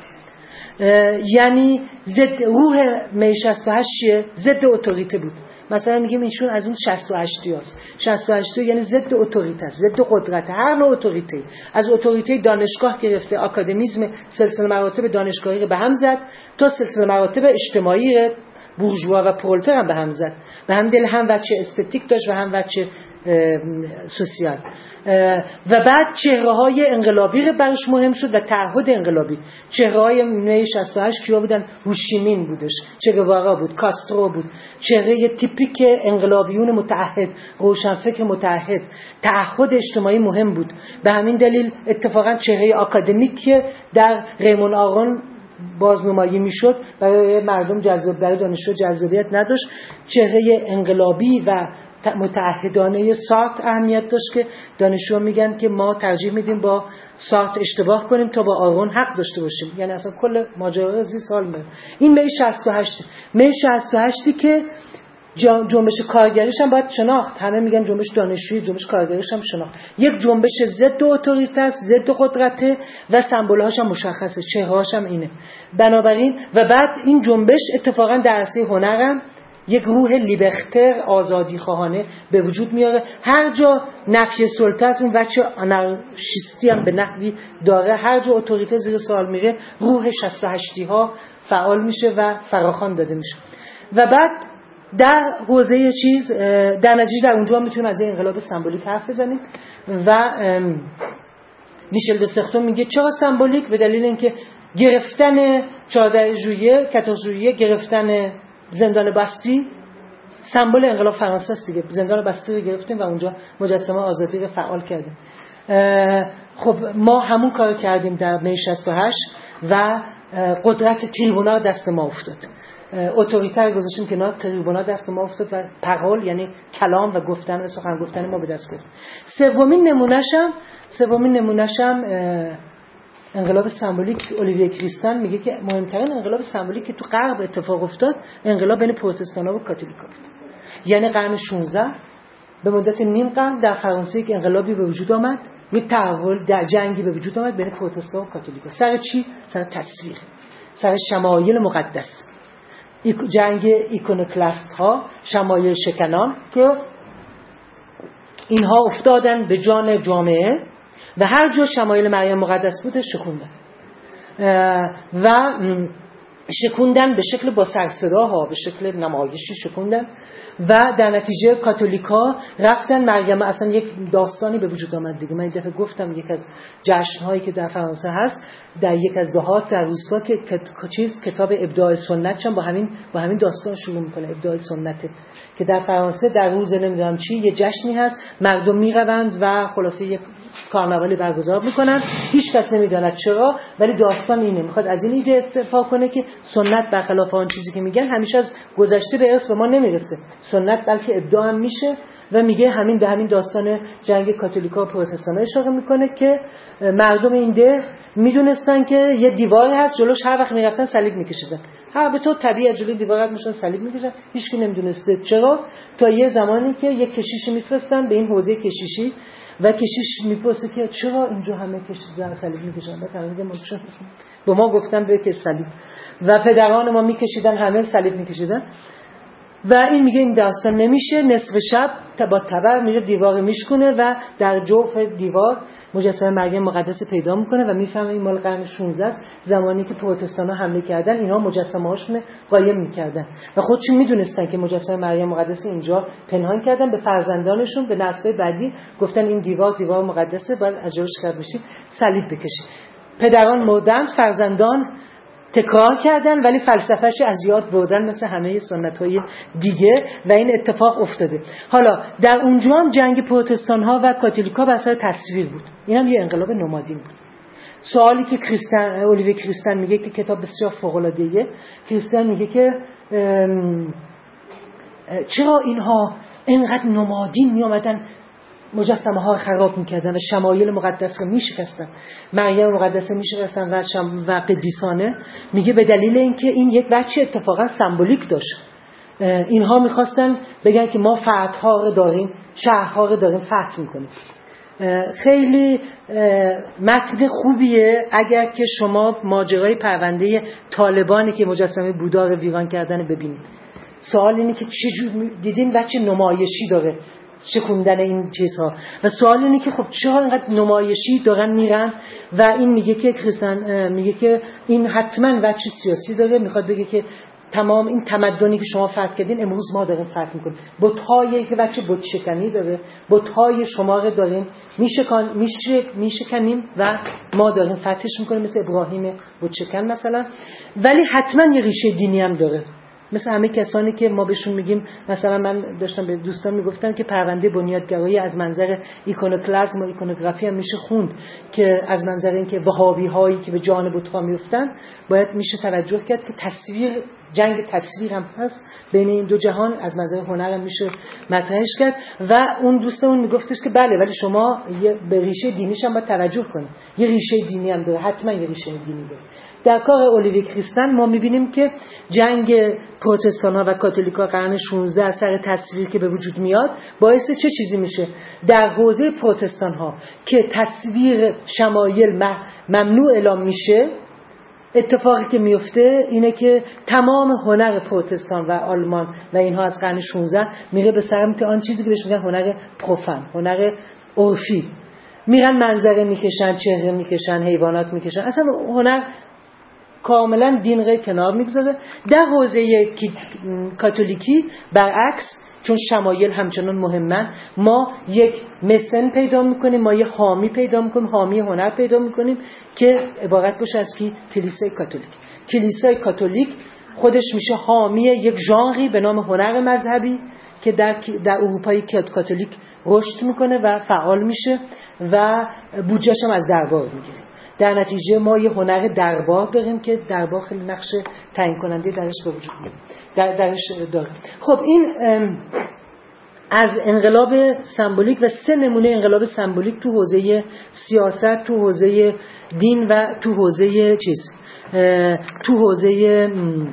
یعنی ضد روح می شصت و هشت ضد اتوریته بود. مثلا میگیم ایشون از اون شصت و هشت است. شصت و هشت یعنی ضد اتوریته است، ضد قدرت، هر نوع اتوریته. از اتوریته دانشگاه گرفته آکادمیسم، سلسله مراتب دانشگاهی رو به هم زد تا سلسله مراتب اجتماعی بورژوا و پرولتر هم به هم زد. به هم دل هم وجه استتیک داشت و هم وجه سوسیال. و بعد چهره‌های انقلابی برش مهم شد و تعهد انقلابی. چهره‌های می شصت و هشت کیا بودن؟ هوشیمین بودش، چه گوارا بود، کاسترو بود. چهره تیپیک انقلابیون متعهد، روشنفکر متعهد. تعهد اجتماعی مهم بود. به همین دلیل اتفاقا چهره آکادمیک در ریمون آرون بازنمایی میشد برای مردم جذاب، برای دانشجو جذابیت نداشت. چهره انقلابی و متعهدانه سارت اهمیت داشت که دانشجو میگن که ما ترجیح میدیم با سارت اشتباه کنیم تا با آرون حق داشته باشیم. یعنی اصلا کل ماجرا زی سال میاد. این می شصت و هشت می شصت و هشتی که جنبش کارگریش هم باید شناخت. همه میگن جنبش دانشجویی، جنبش کارگریش هم شناخت. یک جنبش ضد اتوریته است، ضد قدرته و سمبول‌هاش هم مشخصه، چهره‌هاش هم اینه. بنابراین و بعد این جنبش اتفاقا در عرصه هنر هم یک روح لیبرتر، آزادی خواهانه به وجود میاره. هر جا نفی سلطه است اون بچه آنارشیستی هم به نحوی داره، هر جا اتوریته زیر سوال میره روح شصت و هشتی ها فعال میشه و فراخوان داده میشه. و بعد در حوزه چیز در نتیجه در اونجا میتونیم از این انقلاب سمبولیک حرف بزنیم و میشل دسختو میگه چرا سمبولیک؟ به دلیل اینکه گرفتن چهاردهم ژوئیه، چهاردهم ژوئیه گرفتن زندان باستی سمبل انقلاب فرانسه است دیگه. زندان باستی رو گرفتیم و اونجا مجسمه آزادی رو فعال کردیم. خب ما همون کار کردیم در می شصت و هشت و قدرت تریبونا دست ما افتاد. اتوریته گذاشتیم کنار، تریبونا دست ما افتاد و پرول یعنی کلام و گفتن و سخن گفتن ما به دست گرفت. سومین نمونه‌شم سومین نمونه‌شم انقلاب سمبولیک اولیویه کریستن میگه که مهمترین انقلاب سمبولیک که تو غرب اتفاق افتاد انقلاب بین پروتستان‌ها و کاتولیک‌ها بود. یعنی قرن شانزده به مدت نیم قرن در فرانسه یک انقلابی به وجود آمد، یک تحول در جنگی به وجود آمد بین پروتستان و کاتولیک‌ها. سر چی؟ سر تصویر، سر شمایل مقدس. جنگ ایکونوکلاست ها، شمایل شکنان که اینها افتادن به جان جامعه و هر جا شمایل مریم مقدس بود شکوندن و شکوندن به شکل با سرصداها، به شکل نمایشی شکوندن و در نتیجه کاتولیکا رفتن مریم. اصلا یک داستانی به وجود آمد دیگه. من این دفعه گفتم یک از جشن‌هایی که در فرانسه هست در یک از دهات در روستا که چیز کتاب ابداع سنت چون با همین با همین داستان شروع میکنه. ابداع سنت که در فرانسه در روز نمیدونم چی یه جشنی هست، مردم میروند و خلاصه یک کارناوالی برگزار میکنن، هیچ کس نمیداند چرا، ولی داستان اینه میخواد از این ایده استفاده کنه که سنت برخلاف آن چیزی که میگن همیشه از گذشته به ارث به ما نمیرسه. سنت بلکه ابداع هم میشه و میگه همین به همین داستان جنگ کاتولیکا و پروتستانا اشاره میکنه که مردم این ده میدونستن که یه دیواری هست جلوش هر وقت میرفتن صلیب میکشیدن. ها به تو طبیعت جلوی دیوار میشن صلیب میکشن، هیچ کی نمیدونسته چرا، تا یه زمانی که یک کشیشی میفرستن به این حوزه کشیشی و کشیش میپرسه که چرا اینجا همه کشیدن صلیب میکشن. بعد همه میگن به ما گفتن بکش صلیب و پدران ما میکشیدن، همه صلیب میکشیدن. و این میگه این داستان نمیشه. نصف شب با تبر میره دیوار میشکنه و در جوف دیوار مجسمه مریم مقدس پیدا میکنه و میفهمه این مال قرن شانزده است، زمانی که پروتستانا حمله کردن اینها مجسمه هاشون قایم میکردن و خودشون میدونستن که مجسمه مریم مقدس اینجا پنهان کردن. به فرزندانشون به نسل بعدی گفتن این دیوار دیوار مقدسه، باید از جلوش رد بشید، صلیب بکشید. پدران مردند، فرزندان تکرار کردن ولی فلسفه‌اش از یاد بردن مثل همه سنت‌های دیگه و این اتفاق افتاده. حالا در اونجا هم جنگ پروتستان‌ها و کاتولیک‌ها بر سر تصویر بود. این هم یه انقلاب نمادین بود. سوالی که کریستن اولیویه کریستن میگه که کتاب بسیار فوق‌العاده‌ایه، کریستن میگه که چرا اینها اینقدر نمادین میامدن مجسمه ها خراب میکردن و شمایل مقدس رو میشکستن، مریم مقدس میشکستن و شم و قدیسانه. میگه به دلیل اینکه این یک بچه اتفاقا سمبولیک داشت. اینها میخواستن بگن که ما فتح‌ها رو داریم، شهرها رو داریم فتح میکنیم. خیلی متن خوبیه اگر که شما ماجرای پرونده طالبانی که مجسمه بودا رو ویران کردن ببینید. سوال اینه که چجور دیدین بچه نمایشی داره شکوندن این چیزها و سوال اینه که خب چرا اینقدر نمایشی دارن میرن و این میگه که کریستن میگه که این حتما بچه سیاسی داره، میخواد بگه که تمام این تمدنی که شما فتح کردین امروز ما داریم فتح میکنیم. بت‌هایی که بچه بت شکنی داره، بت‌های شما رو داریم میشکن میشه میشکنیم و ما داریم فتحش میکنیم، مثل ابراهیم بت شکن مثلا. ولی حتما یه ریشه دینی هم داره، مثل همه کسانی که ما بهشون میگیم. مثلا من داشتم به دوستان میگفتم که پرونده بنیادگرایی از منظر ایکونوکلاسم و ایکونوگرافی هم میشه خوند، که از منظر اینکه وهابی هایی که به جان بت‌ها میافتن باید میشه توجه کرد که تصویر، جنگ تصویر هم هست بین این دو جهان، از منظر هنر هم میشه مطرحش کرد. و اون دوستمون میگفتش که بله ولی شما به ریشه دینیش هم باید توجه کنید، یه ریشه دینی هم داره، حتما یه ریشه دینی داره. در کار اولیوی کریستن ما میبینیم که جنگ پروتستان ها و کاتولیک ها قرن شانزده سر تصویر که به وجود میاد باعث چه چیزی میشه؟ در حوزه پروتستان ها که تصویر شمایل ممنوع اعلام میشه، اتفاقی که میفته اینه که تمام هنر پروتستان و آلمان و اینها از قرن شانزده میره به سمت آن چیزی که بهش میگن هنر پروفان، هنر عرفی. میرن منظره میکشن، چهره میکشن، حیوانات میکشن، اصلا هنر کاملا دین رو کنار میگذاره. در حوزه کاتولیکی برعکس، چون شمایل همچنان مهمن، ما یک مسن پیدا میکنیم، ما یک حامی پیدا میکنیم، حامی هنر پیدا میکنیم که عبارت باشه از کی؟ کلیسای کاتولیک. کلیسای کاتولیک خودش میشه حامی یک ژانری به نام هنر مذهبی که در در اروپای کاتولیک رشد میکنه و فعال میشه و بودجه‌ش هم از دربار میگیره. در نتیجه ما یه هنر دربار داریم که دربار خیلی نقش تعیین کننده درش به وجود میاد، در درش داره. خب این از انقلاب سمبولیک و سه نمونه انقلاب سمبولیک تو حوزه سیاست، تو حوزه دین و تو حوزه چیز تو حوزه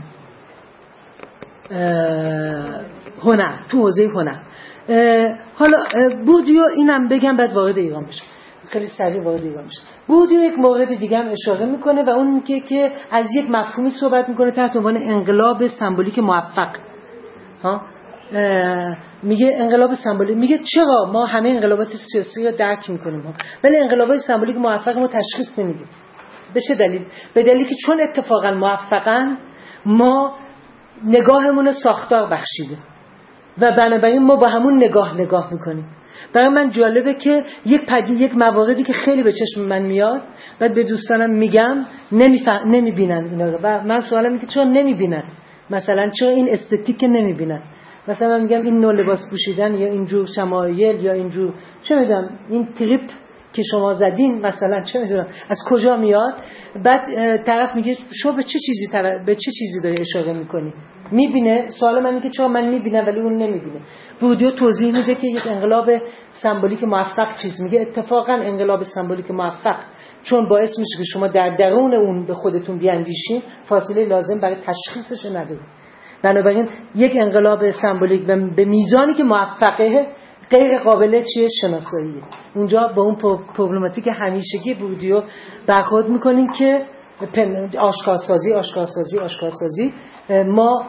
هنر، تو حوزه هنر. حالا بوردیو اینم بگم بعد وارد ایران بشم، خیلی سریع وارد ایران بشم. بوردیو یک مورد دیگه هم اشاره میکنه و اون میگه که از یک مفهومی صحبت میکنه تحت عنوان انقلاب سمبولیک موفق. ها میگه انقلاب سمبولیک، میگه چرا ما همه انقلابات سیاسی رو درک میکنیم ها ولی انقلابات سمبولیک موفق ما تشخیص نمیدیم؟ به چه دلیل؟ به دلیلی که چون اتفاقا موفقن ما نگاهمون رو ساختار بخشیده و بنابراین ما با همون نگاه نگاه میکنیم. برای من جالبه که یک پدی یک مواردی که خیلی به چشم من میاد بعد به دوستانم میگم نمیفهم نمیبینن اینا رو و من سوالم اینه که چرا نمیبینن؟ مثلا چرا این استتیک نمیبینن؟ مثلا من میگم این نوع لباس پوشیدن یا اینجور شمایل یا اینجور چه میدونم این تریپ که شما زدین مثلا چه میدونم از کجا میاد؟ بعد طرف میگه شما به چه چیزی طرف به چه چیزی داری اشاره میکنی؟ میبینه. سوال من اینه که چرا من میبینم ولی اون نمیبینه. بوردیو توضیح میده که یک انقلاب سمبولیک موفق چیز میگه. اتفاقا انقلاب سمبولیک موفق چون باعث میشه که شما در درون اون به خودتون بیاندیشین، فاصله لازم برای تشخیصش ندارید. بنابراین یک انقلاب سمبولیک به میزانی که موفقه غیر قابل چیه شناساییه. اونجا با اون پروبلماتیک همیشگی بوردیو برخورد میکنیم که آشکارسازی آشکارسازی آشکارسازی ما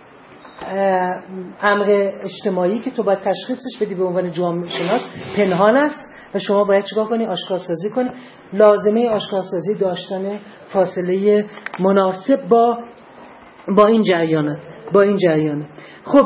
امر اجتماعی که تو باید تشخیصش بدی به عنوان جامعه شناس پنهان است و شما باید چیکار کنی؟ آشکارسازی کنی. لازمه آشکارسازی داشتن فاصله مناسب با با این جریانات با این جریانات. خب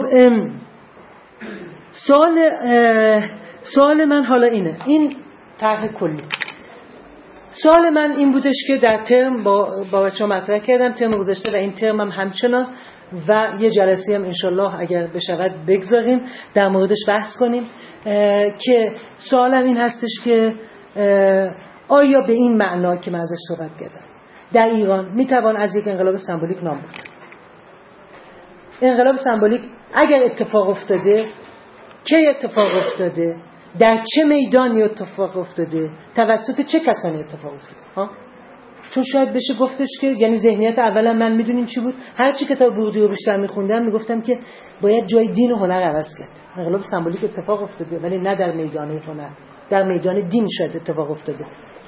سوال سوال من حالا اینه، این طرح کلی. سوال من این بودش که در ترم با با بچه‌ها مطرح کردم ترم گذشته و این ترم هم همچنان و یه جلسه هم انشالله اگر بشود بگذاریم در موردش بحث کنیم که سوالم این هستش که آیا به این معنا که من ازش صحبت کردم در ایران میتوان از یک انقلاب سمبولیک نام برد؟ انقلاب سمبولیک اگر اتفاق افتاده کی اتفاق افتاده؟ در چه میدانی اتفاق افتاده؟ توسط چه کسانی اتفاق افتاده؟ ها؟ چون شاید بشه گفتش که یعنی ذهنیت اولا من میدونین چی بود؟ هر چی کتاب بوردیو بیشتر میخوندم میگفتم که باید جای دین و هنر عوض کرد. انقلاب سمبولیک اتفاق افتاده ولی نه در میدان هنر، در میدان دین شاید اتفاق افتاده.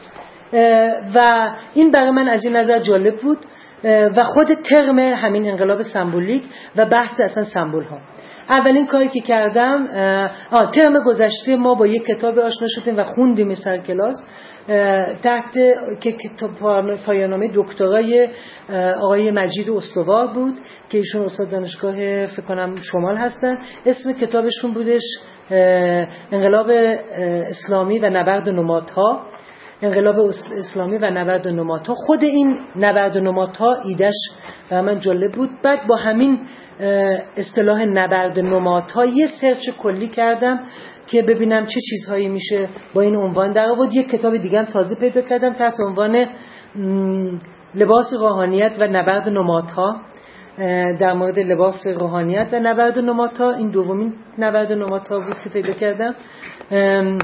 و این برای من از این نظر جالب بود و خود ترم همین انقلاب سمبولیک و بحث اصلا سمبول ها. اولین کاری که کردم آه ترم گذشته ما با یک کتاب آشنا شدیم و خوندیم سر کلاس تحت که کتاب پایان‌نامه دکترای آقای مجید استوار بود که ایشون استاد دانشگاه فکر کنم شمال هستن. اسم کتابشون بودش انقلاب اسلامی و نبرد نمادها. انقلاب اسلامی و نبرد نمادها. خود این نبرد نمادها ایدش و من جالب بود. بعد با همین اصطلاح نبرد نمادها یه سرچ کلی کردم که ببینم چه چیزهایی میشه با این عنوان در آورد. یک کتاب دیگه هم تازه پیدا کردم تحت عنوان لباس روحانیت و نبرد نمادها، در مورد لباس روحانیت و نبرد نمادها. این دومین نبرد نمادها بود که پیدا کردم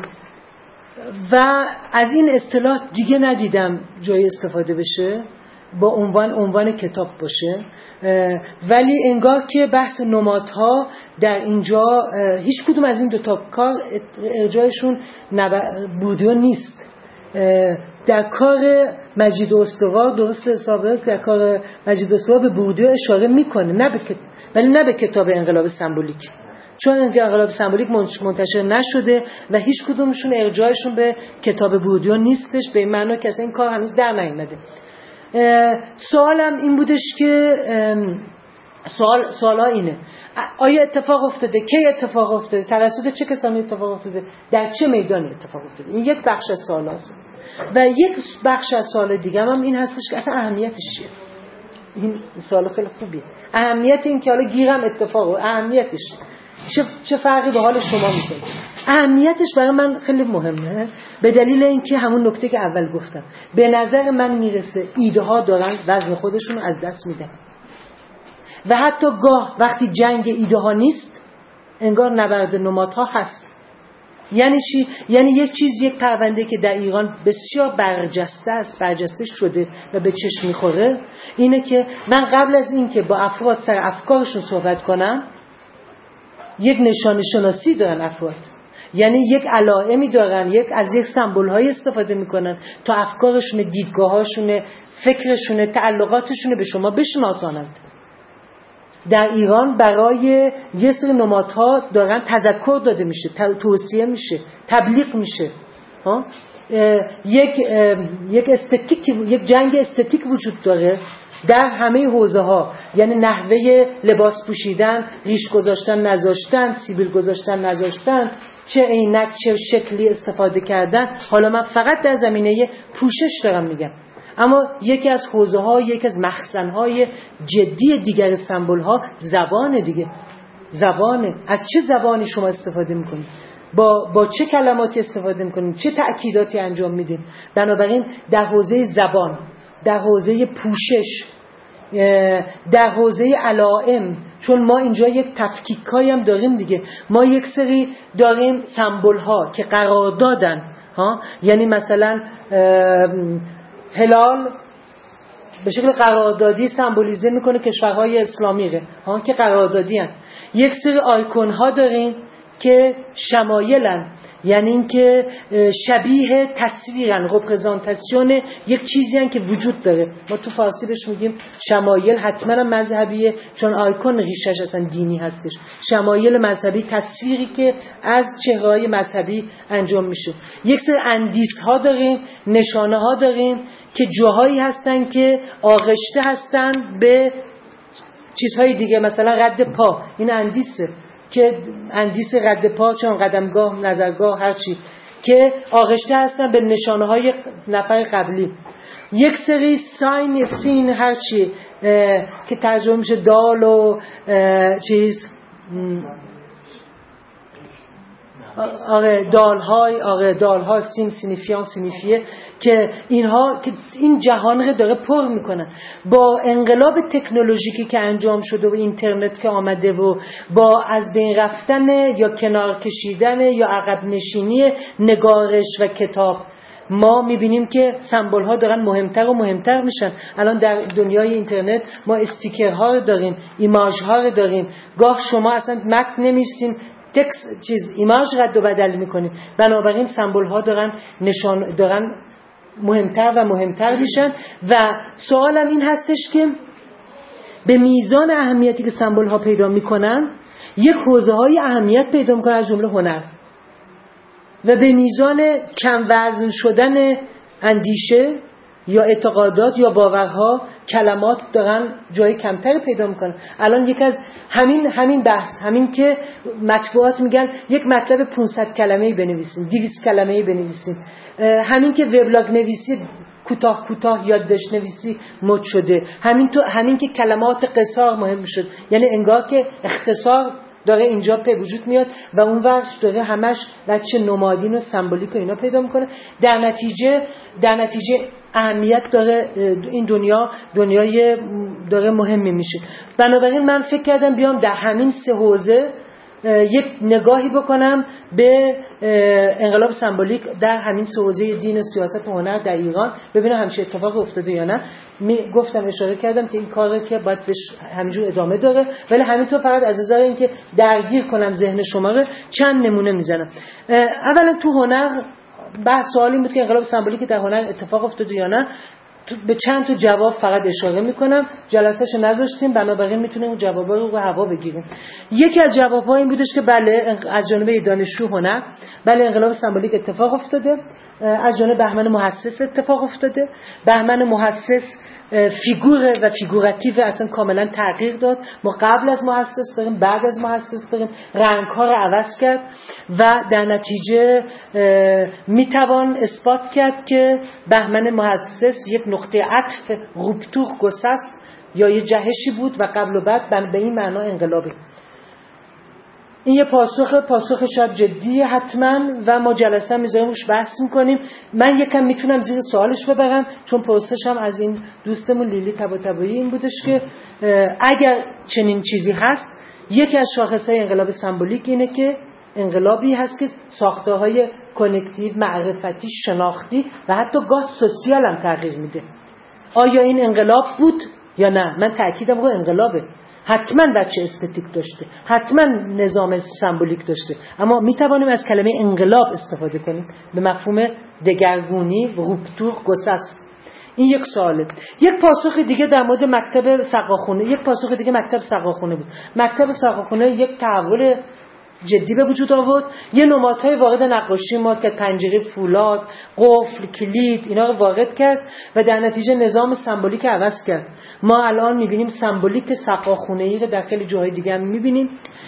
و از این اصطلاح دیگه ندیدم جای استفاده بشه با عنوان عنوان کتاب باشه، ولی انگار که بحث نمادها در اینجا هیچ کدوم از این دو تا کار ارجاعشون بوردیو نیست. در کار مجید استوار درست سابق در کار مجید استوار به بوردیو اشاره میکنه، نه به کت... ولی نه به کتاب انقلاب سمبولیک، چون انقلاب سمبولیک منتشر نشده و هیچ کدومشون ارجاعشون به کتاب بوردیو نیستش، به این معنی که اصلا این کار هنوز در نیامده. سوالم این بودش که سوال سوالا اینه: آیا اتفاق افتاده؟ کی اتفاق افتاده؟ توسط چه کسانی اتفاق افتاده؟ در چه میدانی اتفاق افتاده؟ این یک بخش از سوال هست. و یک بخش از سوال دیگه هم این هستش که اصلا اهمیتش چیه؟ این سوال خیلی خوبیه. اهمیت این که حالا گیرم اتفاق و اهمیتش چه چه فرقی به حال شما میکنه؟ اهمیتش برای من خیلی مهمه، به دلیل اینکه همون نکته که اول گفتم، به نظر من میرسه ایده ها دارن وزن خودشون رو از دست میدن و حتی گاه وقتی جنگ ایده ها نیست انگار نبرد نمادها هست. یعنی چی؟ یعنی یک چیز، یک پرونده که در ایران بسیار برجسته است، برجسته شده و به چشم میخوره، اینه که من قبل از این که با افراد سر افکارشون صحبت کنم، یک نشان شناسی دارن افراد، یعنی یک علائمی دارن، یک از یک سمبول‌های استفاده میکنن تا افکارشون، دیدگاهاشون، فکرشون، تعلقاتشون به شما بشناسانند. در ایران برای یه سری نمادها دارن تذکر داده میشه، توصیه میشه، تبلیغ میشه. ها؟ یک یک استتیک، یک جنگ استتیک وجود داره در همه حوزه ها، یعنی نحوه لباس پوشیدن، ریش گذاشتن نذاشتن، سیبیل گذاشتن نذاشتن، چه عینک چه شکلی استفاده کردن. حالا من فقط در زمینه پوشش دارم میگم، اما یکی از حوزه ها، یکی از مخزن های جدی دیگر سمبول ها زبان دیگه. زبانه. از چه زبانی شما استفاده میکنید؟ با با چه کلماتی استفاده میکنید؟ چه تأکیداتی انجام میدید؟ بنابراین در حوزه زبان، در حوزه پوشش، در حوزه علائم، چون ما اینجا یک تفکیکایی هم داریم دیگه، ما یک سری داریم سمبول ها که قرار دادن ها، یعنی مثلا هلال به شکل قراردادی سمبولیزه میکنه کشورهای اسلامی ها که قراردادی هن. یک سری آیکون ها داریم که شمایلن، یعنی این که شبیه تصویرن، رپرزنتاسیون یک چیزی هن که وجود داره. ما تو فارسی بهش میگیم شمایل، حتما هم مذهبیه چون آیکون ریشش اصلا دینی هستش. شمایل مذهبی، تصویری که از چهره‌های مذهبی انجام میشه. یک سری اندیس ها داریم، نشانه ها داریم که جاهایی هستن که آغشته هستن به چیزهای دیگه، مثلا رد پا، این اندیسه که اندیس رد پا، چون قدمگاه، نظرگاه، هر چی که آغشته هستن به نشانه های نفر قبلی. یک سری ساین، سین، هر چی که ترجمه میشه دال و چیز، آره دالهای، آره دالها، سین، سینیفیان، سینیفیه، که اینها که این جهان رو داره پر میکنن. با انقلاب تکنولوژیکی که انجام شده و اینترنت که آمده و با از بین رفتن یا کنار کشیدن یا عقب نشینی نگارش و کتاب، ما میبینیم که سمبول ها دارن مهمتر و مهمتر میشن. الان در دنیای اینترنت ما استیکرها رو داریم، ایماژ ها رو داریم. گاه شما اصلا متن نمی‌نویسین، تکست چیز ایماژ رد و بدل میکنیم. بنابراین سمبول ها دارن نشان دارن مهمتر و مهمتر میشن. و سوالم این هستش که به میزان اهمیتی که سمبول ها پیدا میکنن، یک حوزه های اهمیت پیدا میکنن، از جمله هنر، و به میزان کم وزن شدن اندیشه یا اعتقادات یا باورها، کلمات دارن جای کمتر پیدا میکنن. الان یک از همین همین بحث، همین که مطبوعات میگن یک مطلب پانصد کلمه‌ای بنویسین، دویست کلمه‌ای بنویسین، همین که وبلاگ نویسی کوتاه کوتاه یادداشت نویسی مد شده، همین تو همین که کلمات قصار مهم شد، یعنی انگار که اختصار داره اینجا به وجود میاد و اون ورش داره همش بچه نمادین و سمبولیک و اینا پیدا میکنه. در نتیجه در نتیجه اهمیت داره این دنیا، دنیای داره مهمی میشه. بنابراین من فکر کردم بیام در همین سه حوزه یک نگاهی بکنم به انقلاب سمبولیک در همین حوزه دین و سیاست و هنر در ایران، ببینم همچین اتفاق افتاده یا نه. می گفتم اشاره کردم که این کاری که باید همینجور ادامه داره، ولی همینطور فقط از ازای این که درگیر کنم ذهن شما رو چند نمونه میزنم. اولا تو هنر بحث سوالی بود که انقلاب سمبولیک در هنر اتفاق افتاده یا نه. به چند تا جواب فقط اشاره میکنم، جلسه‌شو نذاشتیم، بنابراین میتونیم اون جوابا رو رو هوا بگیریم. یکی از جواب‌ها این بودش که بله از جانب دانشجو هنر بله انقلاب سمبولیک اتفاق افتاده، از جانب بهمن محسس اتفاق افتاده. بهمن محسس فیگور و فیگوراتیو اصلا کاملا تغییر داد. ما قبل از محسس داریم، بعد از محسس داریم، رنگ‌ها رو عوض کرد و در نتیجه میتوان اثبات کرد که بهمن محسس یک نقطه عطف روبتور گسست یا یه جهشی بود و قبل و بعد به این معنا انقلابی. این یه پاسخ پاسخ شاید جدیه حتما و ما جلسه میذاریم روش بحث میکنیم. من یکم میتونم زیر سوالش ببرم چون پرسشم از این دوستمون لیلی طباطبایی این بودش که اگر چنین چیزی هست، یکی از شاخصهای انقلاب سمبولیک اینه که انقلابی هست که ساخته‌های کانکتیو، معرفتی، شناختی و حتی گاه سوسیال هم تغییر میده. آیا این انقلاب بود یا نه؟ من تأکیدم رو انقلابه. حتما بچه استتیک داشته، حتما نظام سمبولیک داشته، اما میتوانیم از کلمه انقلاب استفاده کنیم به مفهوم دگرگونی، روبتور، گسست. این یک سواله. یک پاسخ دیگه در مورد مکتب سقاخونه، یک پاسخ دیگه مکتب سقاخونه بود. مکتب سقاخونه یک تحول جدی به وجود آورد. یه نمادهای وارد نقاشی ما که پنجره فولاد، قفل، کلید اینا رو وارد کرد و در نتیجه نظام سمبولیک عوض کرد. ما الان میبینیم سمبولیک سقاخونه‌ای رو در خیلی جاهای دیگه هم میبینیم.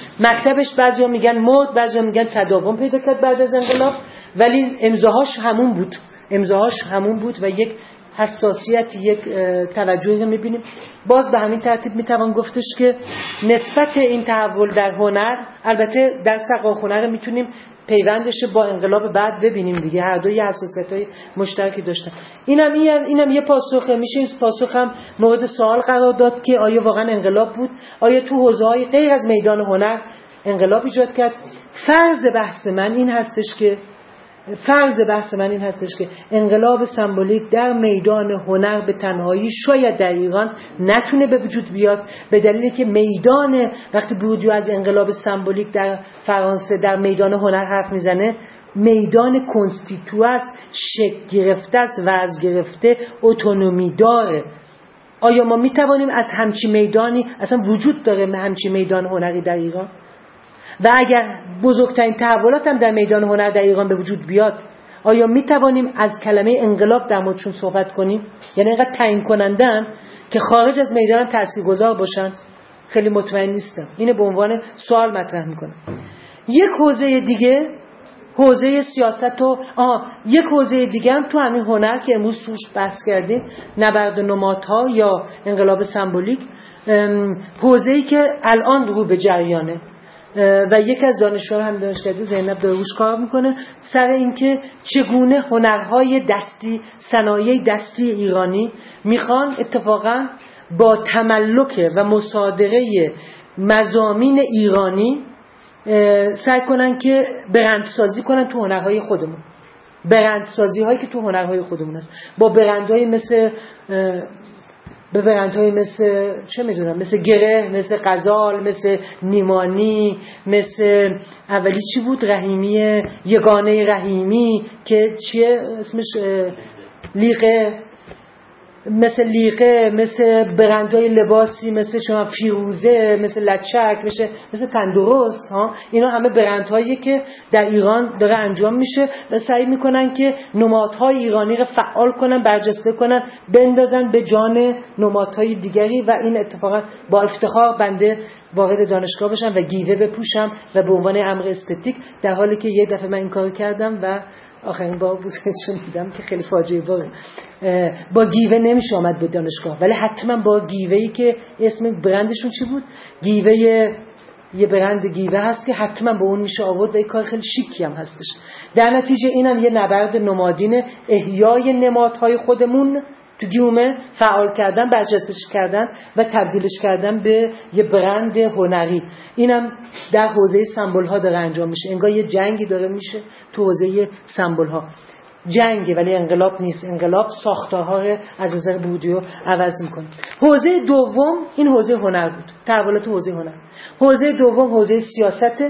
مکتبش بعضیا میگن مد، بعضیا میگن تداوم پیدا کرد بعد از انقلاب، ولی امضاهاش همون بود. امضاهاش همون بود و یک حساسیت، یک توجهی رو میبینیم. باز به همین ترتیب میتوان گفتش که نسبت این تحول در هنر، البته در سقاخونه رو میتونیم پیوندش با انقلاب بعد ببینیم دیگه، هر دو یه حساسیت‌های مشترکی داشتن. اینم اینم یه پاسخه، میشه این پاسخ هم مورد سوال قرار داد که آیا واقعا انقلاب بود؟ آیا تو حوزه‌های غیر از میدان هنر انقلاب ایجاد کرد؟ فرض بحث من این هستش که فرض بحث من این هستش که انقلاب سمبولیک در میدان هنر به تنهایی شاید در ایران نتونه به وجود بیاد، به دلیلی که میدان وقتی بوردیو از انقلاب سمبولیک در فرانسه در میدان هنر حرف میزنه، میدان کنستیتو است، شکل گرفته است، وضع گرفته، اتونومی داره. آیا ما میتوانیم از همچی میدانی، اصلا وجود داره همچی میدان هنری در ایران؟ و اگر بزرگترین تحولات هم در میدان هنر در ایران به وجود بیاد، آیا می توانیم از کلمه انقلاب در موردشون صحبت کنیم؟ یعنی اینقدر تعیین کنندن که خارج از میدان تاثیرگذار باشن؟ خیلی مطمئن نیستم. اینو به عنوان سوال مطرح میکنم. یک حوزه دیگه، حوزه سیاست و آه یک حوزه دیگه هم تو همین هنر که امروز توش بحث کردیم، نبرد نمادها یا انقلاب سمبولیک، حوزه‌ای که الان رو به جریانه و یکی از دانشجوها هم دانشگاه زینب داروش کار میکنه سر اینکه چگونه هنرهای دستی، صنایع دستی ایرانی میخوان اتفاقا با تملک و مصادره مضامین ایرانی سعی کنن که برندسازی کنن تو هنرهای خودمون، برندسازی هایی که تو هنرهای خودمون هست، با برندهای مثل به برندهای مثل چه میدونم، مثل گره، مثل غزال، مثل نیمانی، مثل اولی چی بود، رحیمی، یگانه رحیمی که چیه اسمش، لیقه، مثل لیقه، مثل برندهای لباسی مثل شما فیروزه، مثل لچک، مثل مثل تندرست ها. اینا همه برندهایی که در ایران داره انجام میشه و سعی میکنن که نمادهای ایرانی رو فعال کنن، برجسته کنن، بندازن به جان نمادهای دیگری و این اتفاقا با افتخار بنده وارد دانشگاه بشم و گیوه بپوشم و به عنوان امر استتیک، در حالی که یه دفعه من این کارو کردم و آخرین بار بود چون دیدم که خیلی فاجعه باره. با گیوه نمیشه آمد به دانشگاه، ولی حتما با گیوه‌ای که اسم برندشون چی بود، گیوه یه برند گیوه هست که حتما با اون میشه آورد و این کار خیلی شیکی هم هستش. در نتیجه اینم یه نبرد نمادینه، احیای نمادهای خودمون تو گیومه فعال کردن، برجستش کردن و تبدیلش کردن به یه برند هنری. اینم در حوزه سمبل ها داره انجام میشه. انگار یه جنگی داره میشه تو حوزه سمبل ها. جنگه ولی انقلاب نیست. انقلاب ساختارها رو از نظر بودیو عوض میکنه. حوزه دوم این حوزه هنر بود، تحولات حوزه هنر. حوزه دوم حوزه سیاسته.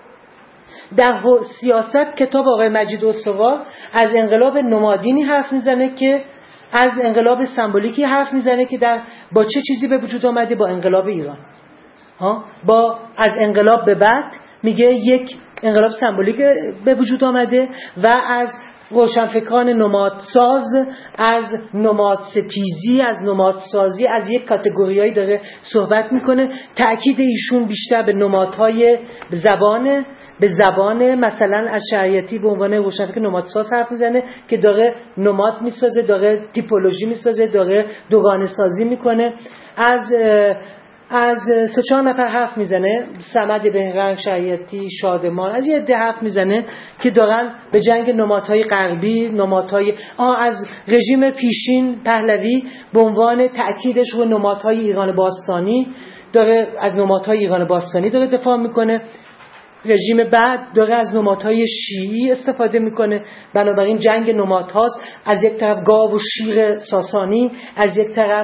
در سیاست کتاب آقای مجید استوار از انقلاب نمادینی حرف میزنه که از انقلاب سمبولیکی حرف میزنه که در با چه چیزی به وجود آمده؟ با انقلاب ایران. ها با از انقلاب به بعد میگه یک انقلاب سمبولیک به وجود آمده و از روشنفکران نمادساز، از نمادستیزی، از نمادسازی، از یک کاتگوریایی داره صحبت میکنه. تأکید ایشون بیشتر به نمادهای زبان به زبان مثلا از شریعتی به عنوان روشنفکر نمادساز حرف میزنه که داره نماد میسازه، داره تیپولوژی میسازه، داره دوگانه سازی میکنه. از از سه چهار نفر حرف میزنه، صمد بهرنگ، شریعتی، شادمان، از یه عده حرف میزنه که دارن به جنگ نمادهای غربی، نمادهای از رژیم پیشین پهلوی به عنوان تأکیدش رو نمادهای ایران باستانی داره، از نمادهای ایران باستانی داره دفاع میکنه. رژیم بعد داره از نمادهای شیعی استفاده میکنه. بنابراین جنگ نمادهاست، از یک طرف گاو و شیر ساسانی، از یک طرف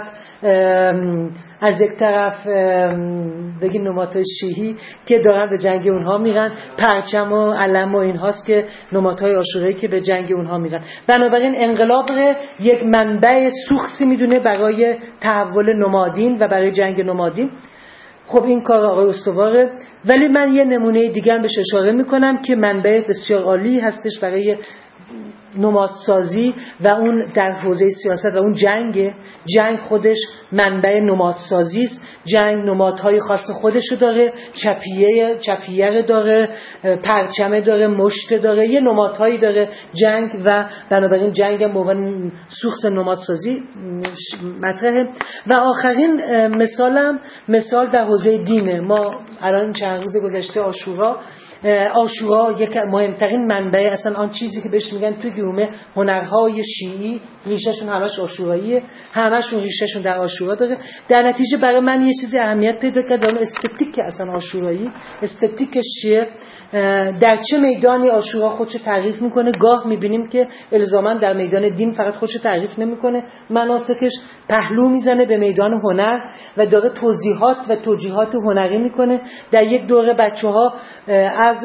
از یک طرف بگیم نمادهای شیعی که دارن به جنگ اونها میرن. پرچم و علم و اینهاست که نمادهای عاشورایی که به جنگ اونها میرن. بنابراین انقلاب یک منبع سوخسی میدونه برای تحول نمادین و برای جنگ نمادین. خب این کار آقای استواره. ولی من یه نمونه دیگه هم بهش اشاره میکنم که منبع بسیار عالی هستش برای نمادسازی و اون در حوزه سیاست و اون جنگ جنگ خودش منبع نمادسازی است. جنگ نمادهای خاص خودشو داره، چپیه چپیه داره، پرچمه داره، مشت داره، یه نمادهایی داره جنگ و بنابراین جنگ هم به عنوان سوخت نمادسازی مطرحه. و آخرین مثالم مثال در حوزه دینه. ما الان چند روز گذشته عاشورا عاشورا یک مهمترین منبع اصلا آن چیزی که بهش میگن توی گیومه هنرهای شیعی، ریشهشون همش عاشوراییه، همشون ریشهشون در عاشورا داره. در نتیجه برای من یه چیزی اهمیت پیدا کرد، اون استتیک اصلا عاشورایی، استتیکش چیه، در چه میدانی عاشورا خودشو تعریف میکنه. گاه میبینیم که الزاما در میدان دین فقط خودشو تعریف نمیکنه، مناسکش پهلو میزنه به میدان هنر و داره توضیحات و توجیهات هنری میکنه. در یک دوره بچه‌ها از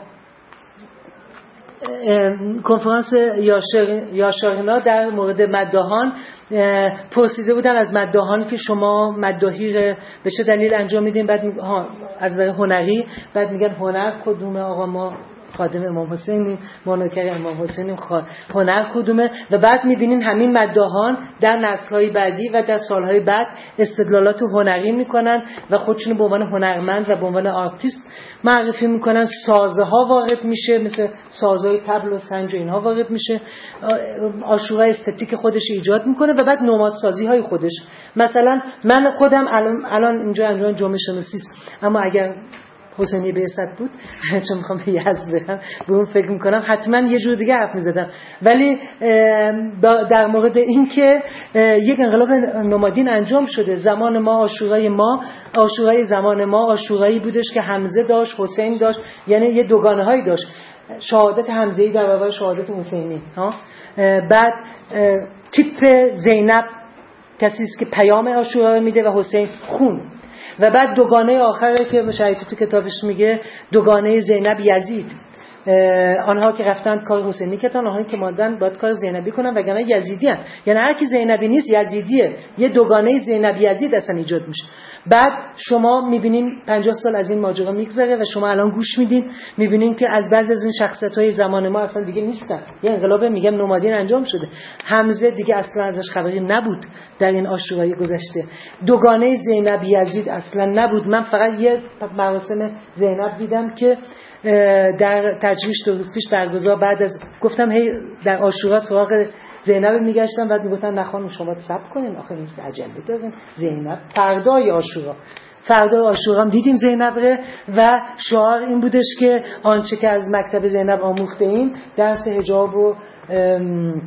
کنفرانس یاشارینا در مورد مداحان پرسیده بودن از مداحان که شما مداحی رو به چه دلیل انجام میدین؟ بعد میگن ها از نظر هنری. بعد میگن هنر کدومه آقا؟ ما خادم امام حسینیم، ما نوکر امام حسینیم، هنر کدومه؟ و بعد میبینین همین مداحان در نسل‌های بعدی و در سالهای بعد استدلالات هنری میکنن و خودشون به عنوان هنرمند و به عنوان آرتیست معرفی میکنن. سازها وارد میشه، مثل سازهای طبل و سنج و اینها وارد میشه. عاشورا استتیک خودش ایجاد میکنه و بعد نمادسازی های خودش. مثلا من خودم الان, الان اینجا انجام جامعه شناسی است، اما اگر حسینی بعثت بود چون میخوام به یزد برم به اون فکر میکنم حتما یه جور دیگه حرف میزدم. ولی در مورد این که یک انقلاب نمادین انجام شده، زمان ما عاشورای ما عاشورای زمان ما عاشورایی بودش که حمزه داشت، حسین داشت، یعنی یه دوگانه هایی داشت. شهادت حمزه‌ای در برابر شهادت حسینی ها. بعد تیپ زینب کسی است که پیام عاشورا رو میده و حسین خون. و بعد دوگانه آخره که شریعتی تو کتابش میگه دوگانه زینب یزید. آنها که رفتن کار حسینی کردن، آنها که ماندن باید کار زینبی کنن وگرنه یزیدی هن. یعنی هر کی زینبی نیست یزیدیه. یه دوگانه زینب یزید اصلا ایجاد میشه. بعد شما میبینین پنجاه سال از این ماجرا میگذره و شما الان گوش میدین میبینین که از بعضی از این شخصیت‌های زمان ما اصلا دیگه نیستن. یه انقلاب میگم نمادین انجام شده. حمزه دیگه اصلا ازش خبری نبود در این عاشورای گذشته. دوگانه زینب یزید اصلا نبود. من فقط یه مراسم زینب دیدم که در تجریش دو روز پیش برگزار بعد از گفتم هی در عاشورا سراغ زینب میگشتم، بعد میگفتن نه خانم شما صبر کنین آخه این عجله دارین. زینب فردای عاشورا فردا عاشورا هم دیدیم زینب ره و شعار این بودش که آنچه که از مکتب زینب آموخته ایم درس حجاب و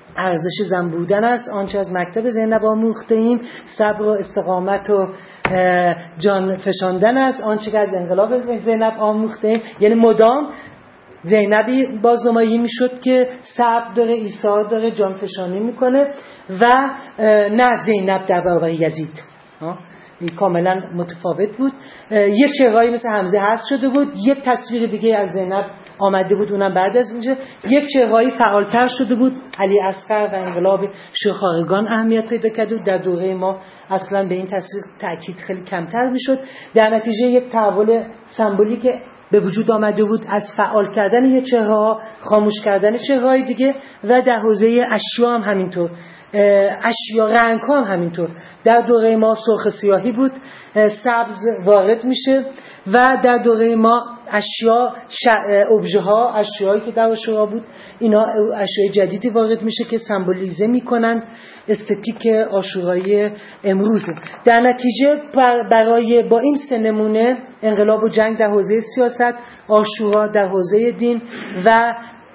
ارزش زن بودن است، آنچه از مکتب زینب آموخته ایم صبر و استقامت و جان فشاندن است، آنچه که از انقلاب زینب آموخته ایم یعنی مدام زینبی بازنمایی میشد که صبر داره، ایثار داره، جان فشانی میکنه و نه زینب در برابر یزید. این کاملا متفاوت بود. یک چهرهایی مثل حمزه حذف شده بود، یک تصویر دیگه از زینب آمده بود، اونم بعد از اینجا. یک چهرهایی فعالتر شده بود، علی اصغر و انقلاب شیرخوارگان اهمیت پیدا کرده بود. در دوره ما اصلا به این تصویر تاکید خیلی کمتر میشد. در نتیجه یک تحول سمبولیک به وجود آمده بود از فعال کردن یک چهره‌ها، خاموش کردن چهره‌های دیگه. و در حوزه اشیا هم همینطور، اشیا رنگ ها هم همینطور. در دوره ما سرخ سیاهی بود، سبز وارد میشه و در دوره ما اشیا ابژه ها، اشیایی که در عاشورا بود، اینا اشیای جدیدی وارد میشه که سمبولیزه میکنند استتیک عاشورایی امروزه. در نتیجه برای با این سه نمونه انقلاب و جنگ در حوزه سیاست، عاشورا در حوزه دین و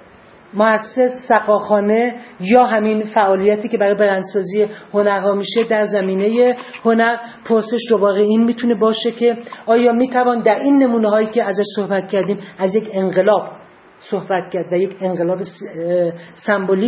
مؤسس سقاخانه یا همین فعالیتی که برای برندسازی هنرها میشه در زمینه هنر، پرسش دوباره این میتونه باشه که آیا میتوان در این نمونه هایی که ازش صحبت کردیم از یک انقلاب صحبت کرد و یک انقلاب سمبولیک؟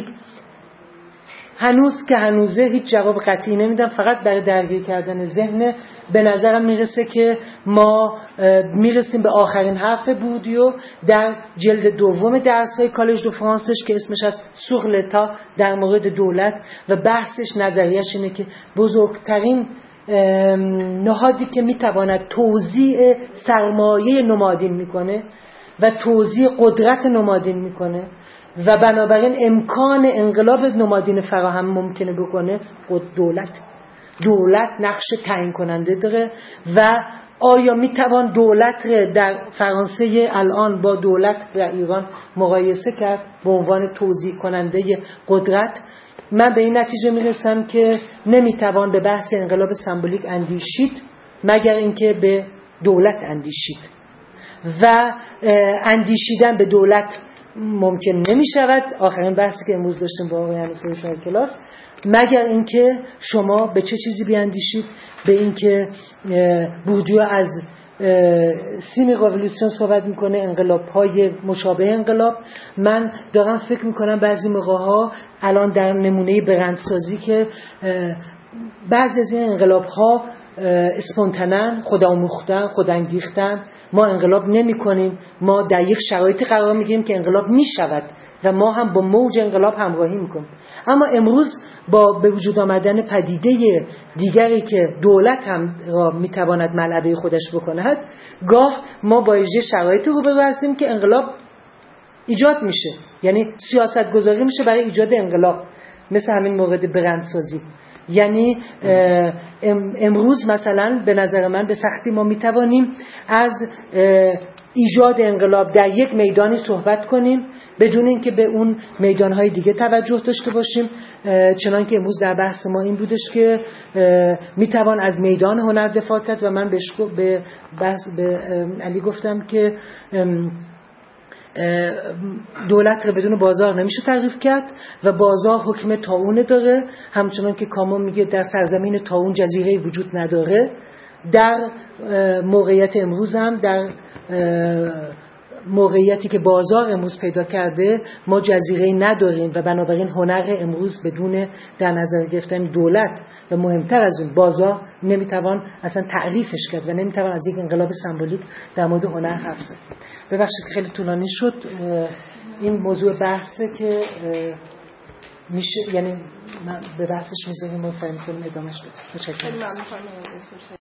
هنوز که هنوزه هیچ جواب قطعی نمیدم، فقط برای درگیر کردن ذهن. به نظرم میرسه که ما میرسیم به آخرین حرف بوردیو در جلد دوم درس‌های کالج دو فرانسش که اسمش از سور لتا، در مورد دولت، و بحثش نظریش اینه که بزرگترین نهادی که میتواند توزیع سرمایه نمادین میکنه و توزیع قدرت نمادین میکنه و بنابراین امکان انقلاب نمادین فراهم ممکنه بکنه دولت. دولت نقش تعیین کننده داره و آیا میتوان دولت رو در فرانسه الان با دولت در ایران مقایسه کرد به عنوان توزیع کننده قدرت؟ من به این نتیجه میرسم که نمیتوان به بحث انقلاب سمبولیک اندیشید مگر اینکه به دولت اندیشید و اندیشیدن به دولت ممکن نمی شود. آخرین بحثی که امروز داشتیم با آقای انیسه سر کلاس، مگر اینکه شما به چه چیزی بیاندیشید؟ به اینکه بوردیو از سیمی رولوشن صحبت میکنه، انقلاب های مشابه انقلاب. من دارم فکر میکنم بعضی موقع ها الان در نمونه برندسازی که بعضی از این انقلاب ها اسپونتانن، خودآموختن، خودانگیختن، ما انقلاب نمی کنیم، ما در یک شرایطی قرار میگیریم که انقلاب می شود و ما هم با موج انقلاب همراهی میکنیم. اما امروز با به وجود آمدن پدیده دیگری که دولت هم را میتواند ملعبه خودش بکند، گاه ما با یه شرایطی روبرو هستیم که انقلاب ایجاد میشه، یعنی سیاست گذاری میشه برای ایجاد انقلاب، مثل همین مورد برندسازی. یعنی امروز مثلا به نظر من به سختی ما میتوانیم از ایجاد انقلاب در یک میدانی صحبت کنیم بدون اینکه به اون میدانهای دیگه توجه داشته باشیم، چنان که امروز در بحث ما این بودش که میتوان از میدان هنر دفاع کرد و من به بحث به علی گفتم که دولت رو بدون بازار نمیشه تعریف کرد و بازار حکم طاعون داره، همچنان که کامو میگه در سرزمین طاعون جزیره وجود نداره. در موقعیت امروز هم، در موقعیتی که بازار امروز پیدا کرده، ما جزیره نداریم و بنابراین هنر امروز بدون در نظر گرفتن دولت و مهمتر از اون بازار نمیتوان اصلا تعریفش کرد و نمیتوان از یک انقلاب سمبولیک در مورد هنر حرف زد. ببخشید که خیلی طولانی شد. این موضوع بحثه که میشه، یعنی من به بحثش میذاریم و سعی میکنیم ادامهش بدیم. تشکر.